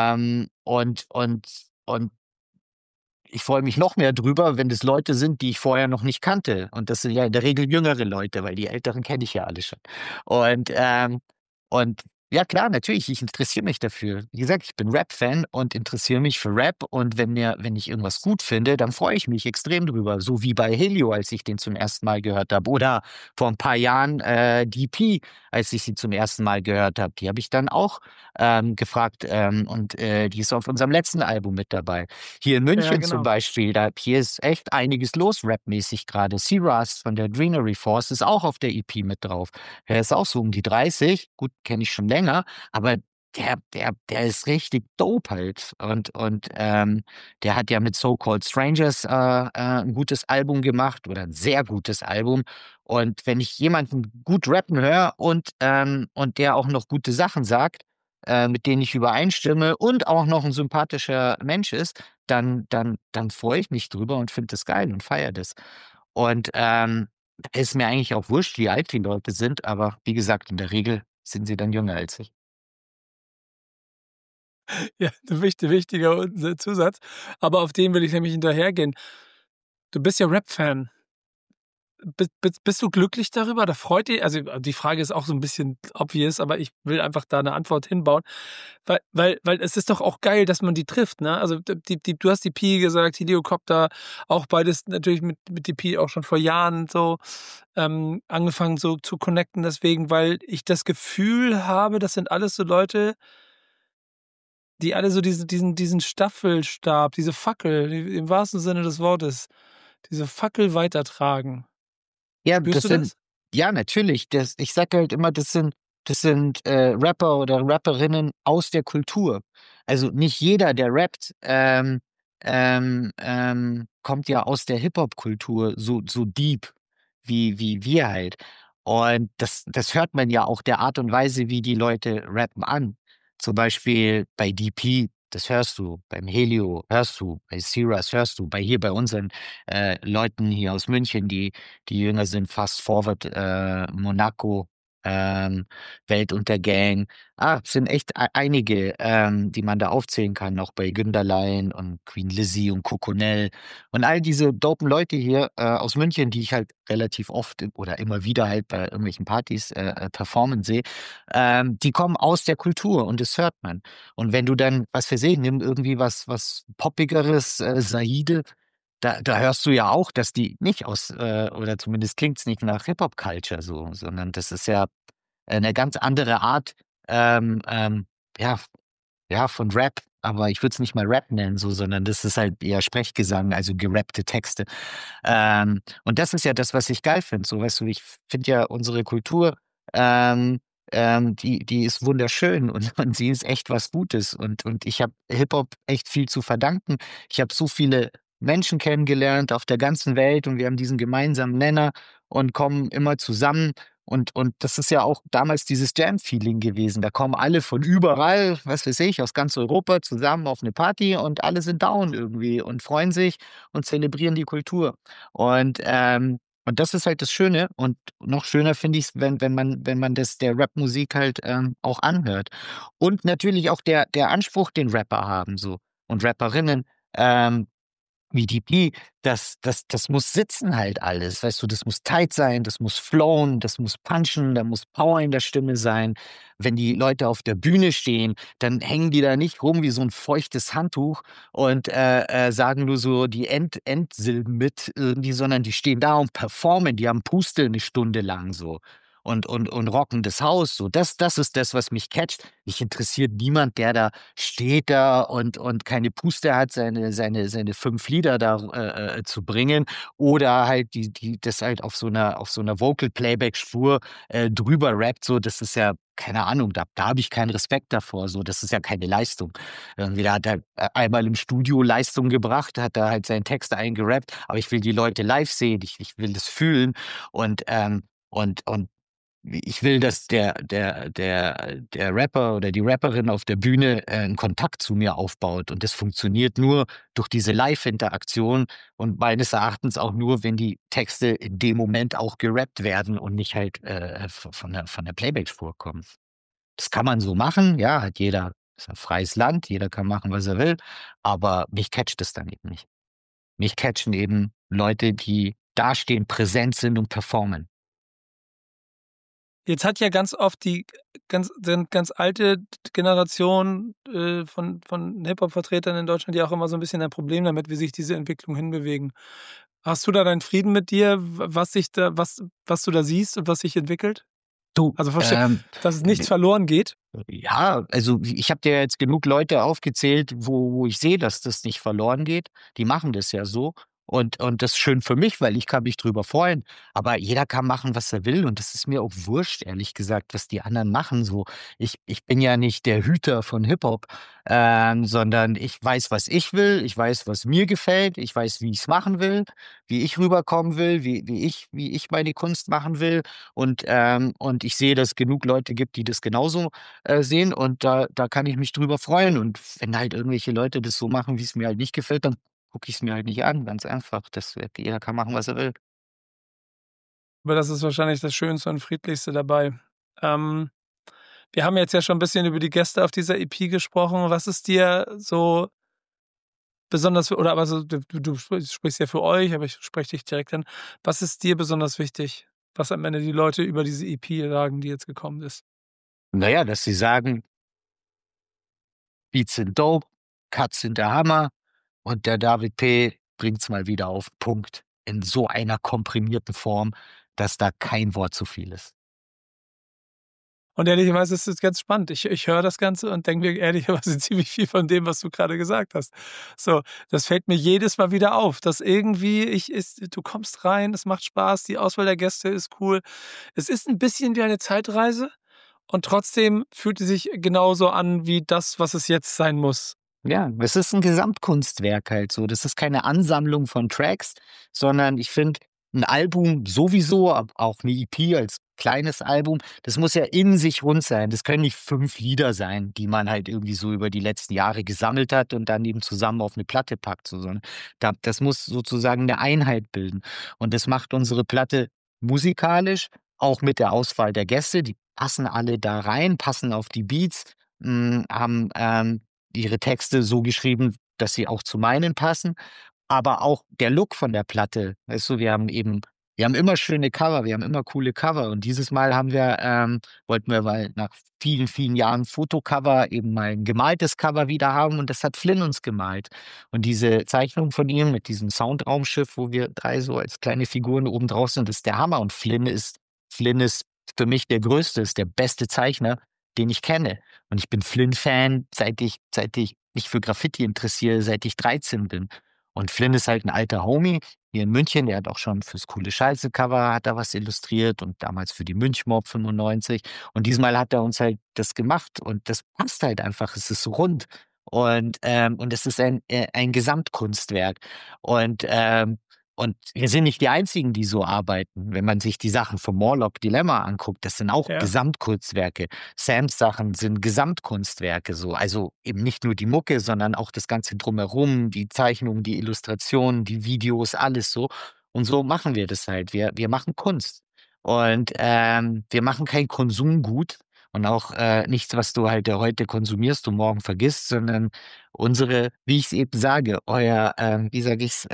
und ich freue mich noch mehr drüber, wenn das Leute sind, die ich vorher noch nicht kannte. Und das sind ja in der Regel jüngere Leute, weil die Älteren kenne ich ja alle schon. Und, und ja klar, natürlich, ich interessiere mich dafür. Wie gesagt, ich bin Rap-Fan und interessiere mich für Rap. Und wenn ich irgendwas gut finde, dann freue ich mich extrem drüber. So wie bei Helio, als ich den zum ersten Mal gehört habe. Oder vor ein paar Jahren DP, als ich sie zum ersten Mal gehört habe. Die habe ich dann auch gefragt. Die ist auf unserem letzten Album mit dabei. Hier in Ja, München zum genau. Beispiel, hier ist echt einiges los rapmäßig gerade. C-Ras von der Greenery Force ist auch auf der EP mit drauf. Er ist auch so um die 30, gut, kenne ich schon länger, aber der ist richtig dope halt. Der hat ja mit So Called Strangers, 'n gutes Album gemacht oder ein sehr gutes Album. Und wenn ich jemanden gut rappen höre und der auch noch gute Sachen sagt, mit denen ich übereinstimme und auch noch ein sympathischer Mensch ist, dann freue ich mich drüber und finde das geil und feiere das. Und, ist mir eigentlich auch wurscht, wie alt die Leute sind, aber wie gesagt, in der Regel sind sie dann jünger als ich. Ja, 'n wichtiger Zusatz, aber auf den will ich nämlich hinterhergehen. Du bist ja Rap-Fan. Bist du glücklich darüber? Da freut dich also, die Frage ist auch so 'n bisschen obvious, aber ich will einfach da 'ne Antwort hinbauen, weil es ist doch auch geil, dass man die trifft, ne? Also, die du hast die Pi gesagt, Heliocopter, auch beides natürlich mit die Pi auch schon vor Jahren so, angefangen so zu connecten deswegen, weil ich das Gefühl habe, das sind alles so Leute, die alle so diesen Staffelstab, diese Fackel, im wahrsten Sinne des Wortes, diese Fackel weitertragen. Ja, Spürst das du sind, das? ja, natürlich. Ich sage halt immer, das sind Rapper oder Rapperinnen aus der Kultur. Also nicht jeder, der rappt, kommt ja aus der Hip-Hop-Kultur so deep wie wir halt. Und das hört man ja auch der Art und Weise, wie die Leute rappen an. Zum Beispiel bei DP, das hörst du, beim Helio hörst du, bei Siras hörst du, bei unseren Leuten hier aus München, die jünger sind, Fast Forward, Monaco, ähm, Weltuntergang. Es sind echt einige, die man da aufzählen kann, auch bei Günderlein und Queen Lizzie und Coconell und all diese dopen Leute hier aus München, die ich halt relativ oft oder immer wieder halt bei irgendwelchen Partys performen sehe, die kommen aus der Kultur und das hört man. Und wenn du dann, was wir sehen, nimm irgendwie was Poppigeres, Saide, da hörst du ja auch, dass die nicht oder zumindest klingt's nicht nach Hip-Hop-Culture so, sondern das ist ja eine ganz andere Art, ähm, ähm, ja, ja, von Rap, aber ich würde es nicht mal Rap nennen, so, sondern das ist halt eher Sprechgesang, also gerappte Texte. Und das ist ja das, was ich geil finde. So, weißt du, ich finde ja unsere Kultur, ähm, die ist wunderschön und sie ist echt was Gutes. Und ich habe Hip-Hop echt viel zu verdanken. Ich habe so viele Menschen kennengelernt auf der ganzen Welt und wir haben diesen gemeinsamen Nenner und kommen immer zusammen. Und das ist ja auch damals dieses Jam-Feeling gewesen. Da kommen alle von überall, was weiß ich, aus ganz Europa zusammen auf eine Party und alle sind down irgendwie und freuen sich und zelebrieren die Kultur. Und das ist halt das Schöne. Und noch schöner finde ich es, wenn man das der Rapmusik halt auch anhört. Und natürlich auch der Anspruch, den Rapper haben, so und Rapperinnen. Ähm, wie DP, das muss sitzen halt alles, weißt du, das muss tight sein, das muss flowen, das muss punchen, da muss Power in der Stimme sein. Wenn die Leute auf der Bühne stehen, dann hängen die da nicht rum wie so ein feuchtes Handtuch und sagen nur so die Endsilben mit irgendwie, sondern die stehen da und performen, die haben Puste eine Stunde lang so. Und rocken das Haus. So, das ist das, was mich catcht. Mich interessiert niemand, der da steht da und keine Puste hat, seine 5 Lieder da zu bringen oder halt das halt auf so einer Vocal-Playback-Spur drüber rappt, so, das ist ja, keine Ahnung, da habe ich keinen Respekt davor, so, das ist ja keine Leistung. Irgendwie, da hat er einmal im Studio Leistung gebracht, hat da halt seinen Text eingerappt, aber ich will die Leute live sehen, ich will das fühlen und ich will, dass der Rapper oder die Rapperin auf der Bühne einen Kontakt zu mir aufbaut. Und das funktioniert nur durch diese Live-Interaktion und meines Erachtens auch nur, wenn die Texte in dem Moment auch gerappt werden und nicht halt von der Playback-Spur kommen. Das kann man so machen, ja, hat jeder, ist ein freies Land, jeder kann machen, was er will, aber mich catcht es dann eben nicht. Mich catchen eben Leute, die dastehen, präsent sind und performen. Jetzt hat ja ganz oft die ganz alte Generation von Hip-Hop-Vertretern in Deutschland ja auch immer so ein bisschen ein Problem damit, wie sich diese Entwicklung hinbewegen. Hast du da deinen Frieden mit dir, was du da siehst und was sich entwickelt? Du, Also, dass es nichts verloren geht? ja, also ich habe dir jetzt genug Leute aufgezählt, wo ich sehe, dass das nicht verloren geht. Die machen das ja so. Und das ist schön für mich, weil ich kann mich drüber freuen. Aber jeder kann machen, was er will. Und das ist mir auch wurscht, ehrlich gesagt, was die anderen machen. So, ich bin ja nicht der Hüter von Hip-Hop, sondern ich weiß, was ich will. Ich weiß, was mir gefällt. Ich weiß, wie ich es machen will, wie ich rüberkommen will, wie ich meine Kunst machen will. Und ich sehe, dass es genug Leute gibt, die das genauso sehen und da kann ich mich drüber freuen. Und wenn halt irgendwelche Leute das so machen, wie es mir halt nicht gefällt, dann gucke ich es mir halt nicht an, ganz einfach. Jeder kann machen, was er will. Aber das ist wahrscheinlich das Schönste und Friedlichste dabei. Ähm, Wir haben jetzt ja schon ein bisschen über die Gäste auf dieser EP gesprochen. Was ist dir so besonders oder aber so du sprichst ja für euch, aber ich spreche dich direkt an. Was ist dir besonders wichtig, was am Ende die Leute über diese EP sagen, die jetzt gekommen ist? Naja, dass sie sagen, Beats sind dope, Cuts sind der Hammer und der David P. bringt's mal wieder auf den Punkt in so einer komprimierten Form, dass da kein Wort zu viel ist. Und ehrlicherweise ist es ganz spannend. Ich höre das Ganze und denke mir ehrlicherweise ziemlich viel von dem, was du gerade gesagt hast. So, das fällt mir jedes Mal wieder auf, dass irgendwie du kommst rein, es macht Spaß, die Auswahl der Gäste ist cool. Es ist ein bisschen wie eine Zeitreise und trotzdem fühlt es sich genauso an wie das, was es jetzt sein muss. Ja, es ist ein Gesamtkunstwerk halt so. Das ist keine Ansammlung von Tracks, sondern ich finde, ein Album sowieso, auch eine EP als kleines Album, das muss ja in sich rund sein. Das können nicht 5 Lieder sein, die man halt irgendwie so über die letzten Jahre gesammelt hat und dann eben zusammen auf eine Platte packt, so, sondern das muss sozusagen eine Einheit bilden. Und das macht unsere Platte musikalisch, auch mit der Auswahl der Gäste. Die passen alle da rein, passen auf die Beats, haben, ihre Texte so geschrieben, dass sie auch zu meinen passen, aber auch der Look von der Platte. Weißt du, wir haben immer schöne Cover, wir haben immer coole Cover und dieses Mal wollten wir mal nach vielen, vielen Jahren Fotocover eben mal ein gemaltes Cover wieder haben und das hat Flynn uns gemalt. Und diese Zeichnung von ihm mit diesem Soundraumschiff, wo wir 3 so als kleine Figuren oben drauf sind, ist der Hammer und Flynn ist für mich der Größte, ist der beste Zeichner, den ich kenne. Und ich bin Flynn-Fan, seit ich mich für Graffiti interessiere, seit ich 13 bin. Und Flynn ist halt ein alter Homie hier in München, der hat auch schon fürs Coole Scheiße-Cover hat er was illustriert und damals für die Münchmob 95. Und diesmal hat er uns halt das gemacht und das passt halt einfach. Es ist rund und es ist ein Gesamtkunstwerk. Und, und wir sind nicht die Einzigen, die so arbeiten. Wenn man sich die Sachen vom Morlock Dilemma anguckt, das sind auch Ja. Gesamtkunstwerke. Sams Sachen sind Gesamtkunstwerke so. Also eben nicht nur die Mucke, sondern auch das Ganze drumherum, die Zeichnungen, die Illustrationen, die Videos, alles so. Und so machen wir das halt. Wir machen Kunst. Und wir machen kein Konsumgut und auch nichts, was du halt heute konsumierst und morgen vergisst, sondern wie ich es eben sage, wie sage ich's,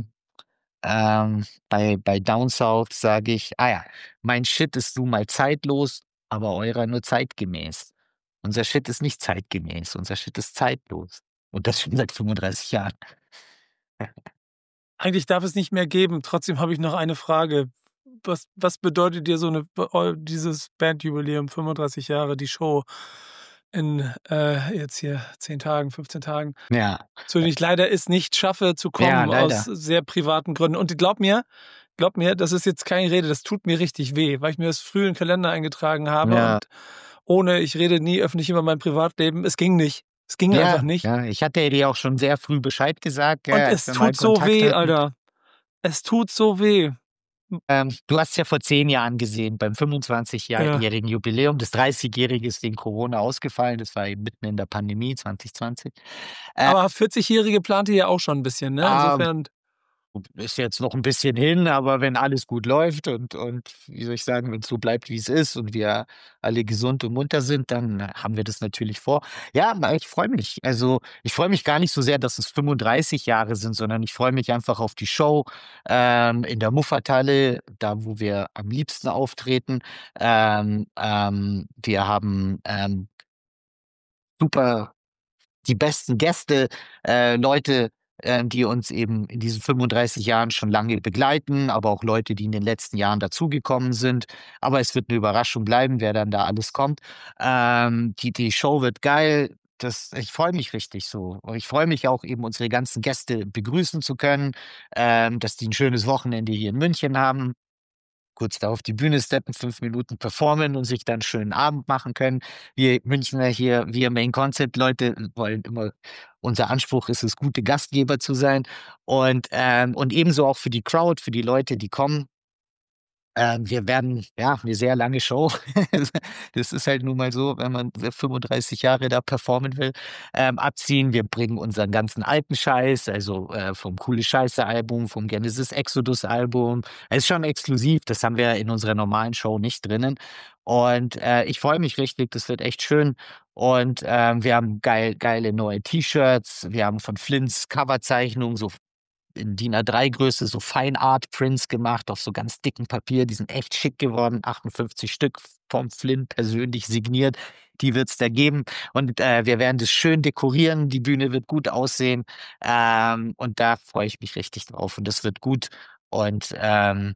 bei Down South sage ich, ah ja, mein Shit ist nun mal zeitlos, aber eurer nur zeitgemäß. Unser Shit ist nicht zeitgemäß, unser Shit ist zeitlos. Und das schon seit 35 Jahren. Eigentlich darf es nicht mehr geben. Trotzdem habe ich noch eine Frage. Was bedeutet dir dieses Bandjubiläum, 35 Jahre, die Show in jetzt hier 10 Tagen, 15 Tagen, Ja, zu denen ich leider es nicht schaffe zu ja, kommen aus leider. sehr privaten Gründen. Und glaub mir, das ist jetzt keine Rede, das tut mir richtig weh, weil ich mir das früh in den Kalender eingetragen habe Ja, und ich rede nie öffentlich über mein Privatleben. Es ging nicht. Es ging einfach ja, nicht. ja. Ich hatte dir auch schon sehr früh Bescheid gesagt, gell, Und als es wir mal tut so Kontakt weh, hatten. Alter. Es tut so weh. Du hast ja vor 10 Jahren gesehen, beim Ja. 25-jährigen Jubiläum. Das 30-jährige ist wegen Corona ausgefallen. Das war eben mitten in der Pandemie 2020. Äh, Aber 40-Jährige plante ja auch schon ein bisschen, ne? ah, Insofern Ist jetzt noch ein bisschen hin, aber wenn alles gut läuft und wie soll ich sagen, wenn es so bleibt, wie es ist und wir alle gesund und munter sind, dann haben wir das natürlich vor. Ja, aber ich freue mich. Also, ich freue mich gar nicht so sehr, dass es 35 Jahre sind, sondern ich freue mich einfach auf die Show, in der Muffathalle, da wo wir am liebsten auftreten. Wir haben, super die besten Gäste, Leute, die uns eben in diesen 35 Jahren schon lange begleiten, aber auch Leute, die in den letzten Jahren dazugekommen sind. Aber es wird eine Überraschung bleiben, wer dann da alles kommt. Die Show wird geil. Ich freue mich richtig so. Und ich freue mich auch eben, unsere ganzen Gäste begrüßen zu können, dass die ein schönes Wochenende hier in München haben, kurz da auf die Bühne steppen, 5 Minuten performen und sich dann 'n schönen Abend machen können. Wir Münchner hier, wir Main Concept Leute wollen immer unser Anspruch ist es, gute Gastgeber zu sein und ebenso auch für die Crowd, für die Leute, die kommen. Wir werden ja, 'ne sehr lange Show. Das ist halt nun mal so, wenn man 35 Jahre da performen will, abziehen. Wir bringen unseren ganzen alten Scheiß, also, vom Coole Scheiße Album, vom Genesis Exodus Album. Es ist schon exklusiv, das haben wir in unserer normalen Show nicht drinnen. Und, ich freue mich richtig, das wird echt schön. Und, wir haben geile neue T-Shirts. Wir haben von Flints Coverzeichnungen so in DIN A3-Größe so Fine Art Prints gemacht auf so ganz dicken Papier. Die sind echt schick geworden. 58 Stück vom Flynn persönlich signiert. Die wird's da geben. Und wir werden das schön dekorieren. Die Bühne wird gut aussehen. Und da freue ich mich richtig drauf. Und das wird gut. Und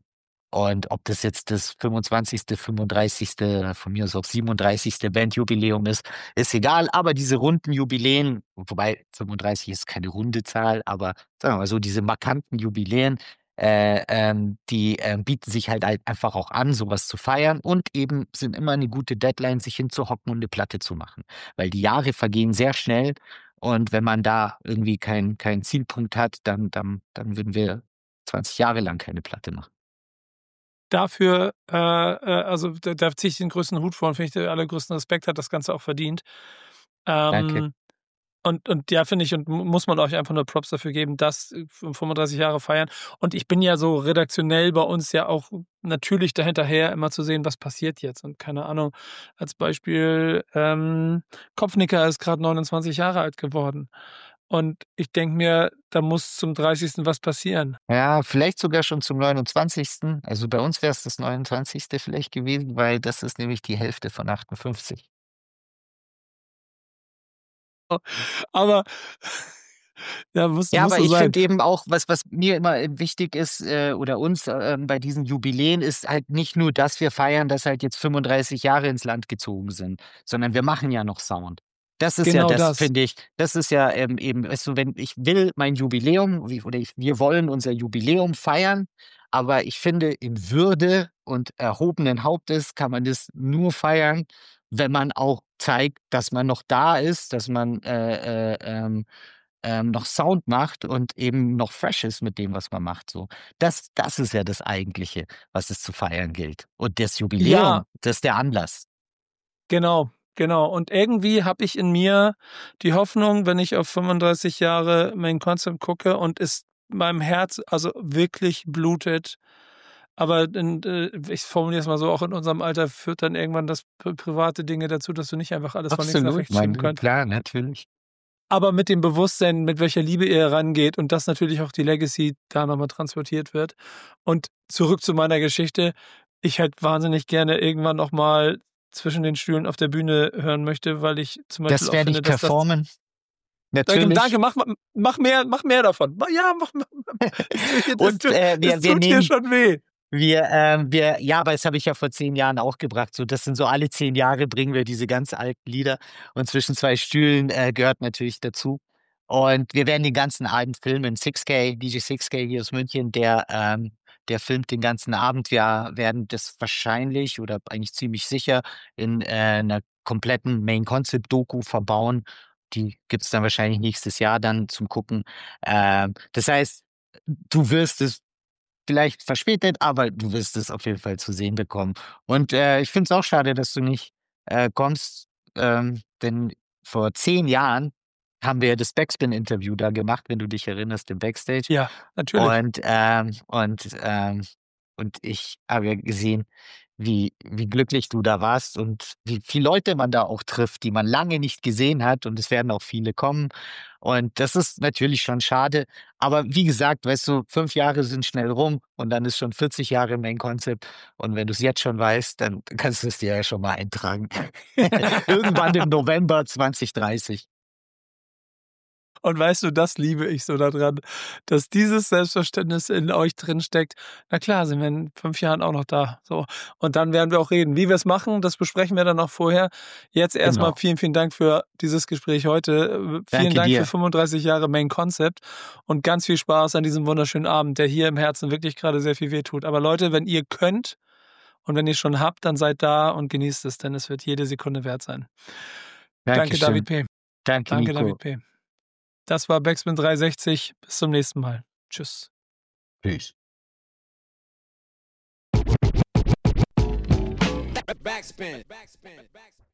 Und ob das jetzt das 25., 35., von mir aus auch 37. Bandjubiläum ist egal. Aber diese runden Jubiläen, wobei 35 ist keine runde Zahl, aber sagen wir mal so, diese markanten Jubiläen, die bieten sich halt einfach auch an, sowas zu feiern und eben sind immer eine gute Deadline, sich hinzuhocken und eine Platte zu machen. Weil die Jahre vergehen sehr schnell und wenn man da irgendwie keinen Zielpunkt hat, dann würden wir 20 Jahre lang keine Platte machen. Dafür, also da ziehe ich den größten Hut vor und finde ich, der allergrößten Respekt, hat das Ganze auch verdient. Danke. Und ja, finde ich, und muss man euch einfach nur Props dafür geben, dass 35 Jahre feiern. Und ich bin ja so redaktionell bei uns ja auch natürlich dahinterher, immer zu sehen, was passiert jetzt. Und keine Ahnung, als Beispiel, Kopfnicker ist gerade 29 Jahre alt geworden. Und ich denke mir, da muss zum 30. was passieren. Ja, vielleicht sogar schon zum 29. Also bei uns wäre es das 29. vielleicht gewesen, weil das ist nämlich die Hälfte von 58. Aber ja, Ja, muss aber so ich sein. finde eben auch, was mir immer wichtig ist, oder uns bei diesen Jubiläen, ist halt nicht nur, dass wir feiern, dass halt jetzt 35 Jahre ins Land gezogen sind, sondern wir machen ja noch Sound. Das ist ja Genau das, das. finde ich, das ist ja eben, weißt du, wenn ich will mein Jubiläum, wir wollen unser Jubiläum feiern, aber ich finde, in Würde und erhobenen Hauptes kann man das nur feiern, wenn man auch zeigt, dass man noch da ist, dass man noch Sound macht und eben noch fresh ist mit dem, was man macht, so. Das ist ja das Eigentliche, was es zu feiern gilt. Und das Ja, Jubiläum, das ist der Anlass. genau, genau. Und irgendwie habe ich in mir die Hoffnung, wenn ich auf 35 Jahre Main Concept gucke und es meinem Herz also wirklich blutet, aber ich formuliere es mal so, auch in unserem Alter führt dann irgendwann das private Dinge dazu, dass du nicht einfach alles von links nach Absolut, rechts schieben mein kannst. klar, natürlich. Aber mit dem Bewusstsein, mit welcher Liebe ihr rangeht und dass natürlich auch die Legacy da nochmal transportiert wird. Und zurück zu meiner Geschichte. Ich halt wahnsinnig gerne irgendwann noch mal zwischen den Stühlen auf der Bühne hören möchte, weil ich zum Beispiel Das auch werde finde, ich dass das performen, danke, natürlich. mach mehr davon. Ja, mach es Und, tut es wir tut hier nehmen schon weh. ja, aber das habe ich ja vor 10 Jahren auch gebracht. So, das sind so alle 10 Jahre bringen wir diese ganz alten Lieder und „Zwischen zwei Stühlen", gehört natürlich dazu. Und wir werden den ganzen Abend filmen. 6K, DJ 6K hier aus München, der filmt den ganzen Abend. Wir werden das wahrscheinlich oder eigentlich ziemlich sicher in, 'ner kompletten Main-Concept-Doku verbauen. Die gibt's dann wahrscheinlich nächstes Jahr dann zum Gucken. Das heißt, du wirst es vielleicht verspätet, aber du wirst es auf jeden Fall zu sehen bekommen. Und, ich finde es auch schade, dass du nicht, kommst, denn vor 10 Jahren haben wir das Backspin-Interview da gemacht, wenn du dich erinnerst, im Backstage. Ja, natürlich. Und ich habe ja gesehen, wie glücklich du da warst und wie viele Leute man da auch trifft, die man lange nicht gesehen hat und es werden auch viele kommen. Und das ist natürlich schon schade. Aber wie gesagt, weißt du, 5 Jahre sind schnell rum und dann ist schon 40 Jahre Main Concept. Und wenn du es jetzt schon weißt, dann kannst du es dir ja schon mal eintragen. Irgendwann im November 2030. Und weißt du, das liebe ich so daran, dass dieses Selbstverständnis in euch drin steckt. Na klar, sind wir in 5 Jahren auch noch da, so. Und dann werden wir auch reden. Wie wir es machen, das besprechen wir dann noch vorher. Jetzt erstmal Genau. vielen, vielen Dank für dieses Gespräch heute. Vielen Danke Dank für dir. 35 Jahre Main Concept und ganz viel Spaß an diesem wunderschönen Abend, der hier im Herzen wirklich gerade sehr viel wehtut. Aber Leute, wenn ihr könnt und wenn ihr schon habt, dann seid da und genießt es, denn es wird jede Sekunde wert sein. Danke, David Dankeschön. P. Danke, Danke, David Nico. P. Das war Backspin 360. Bis zum nächsten Mal. Tschüss. Tschüss. Backspin. Backspin. Backspin.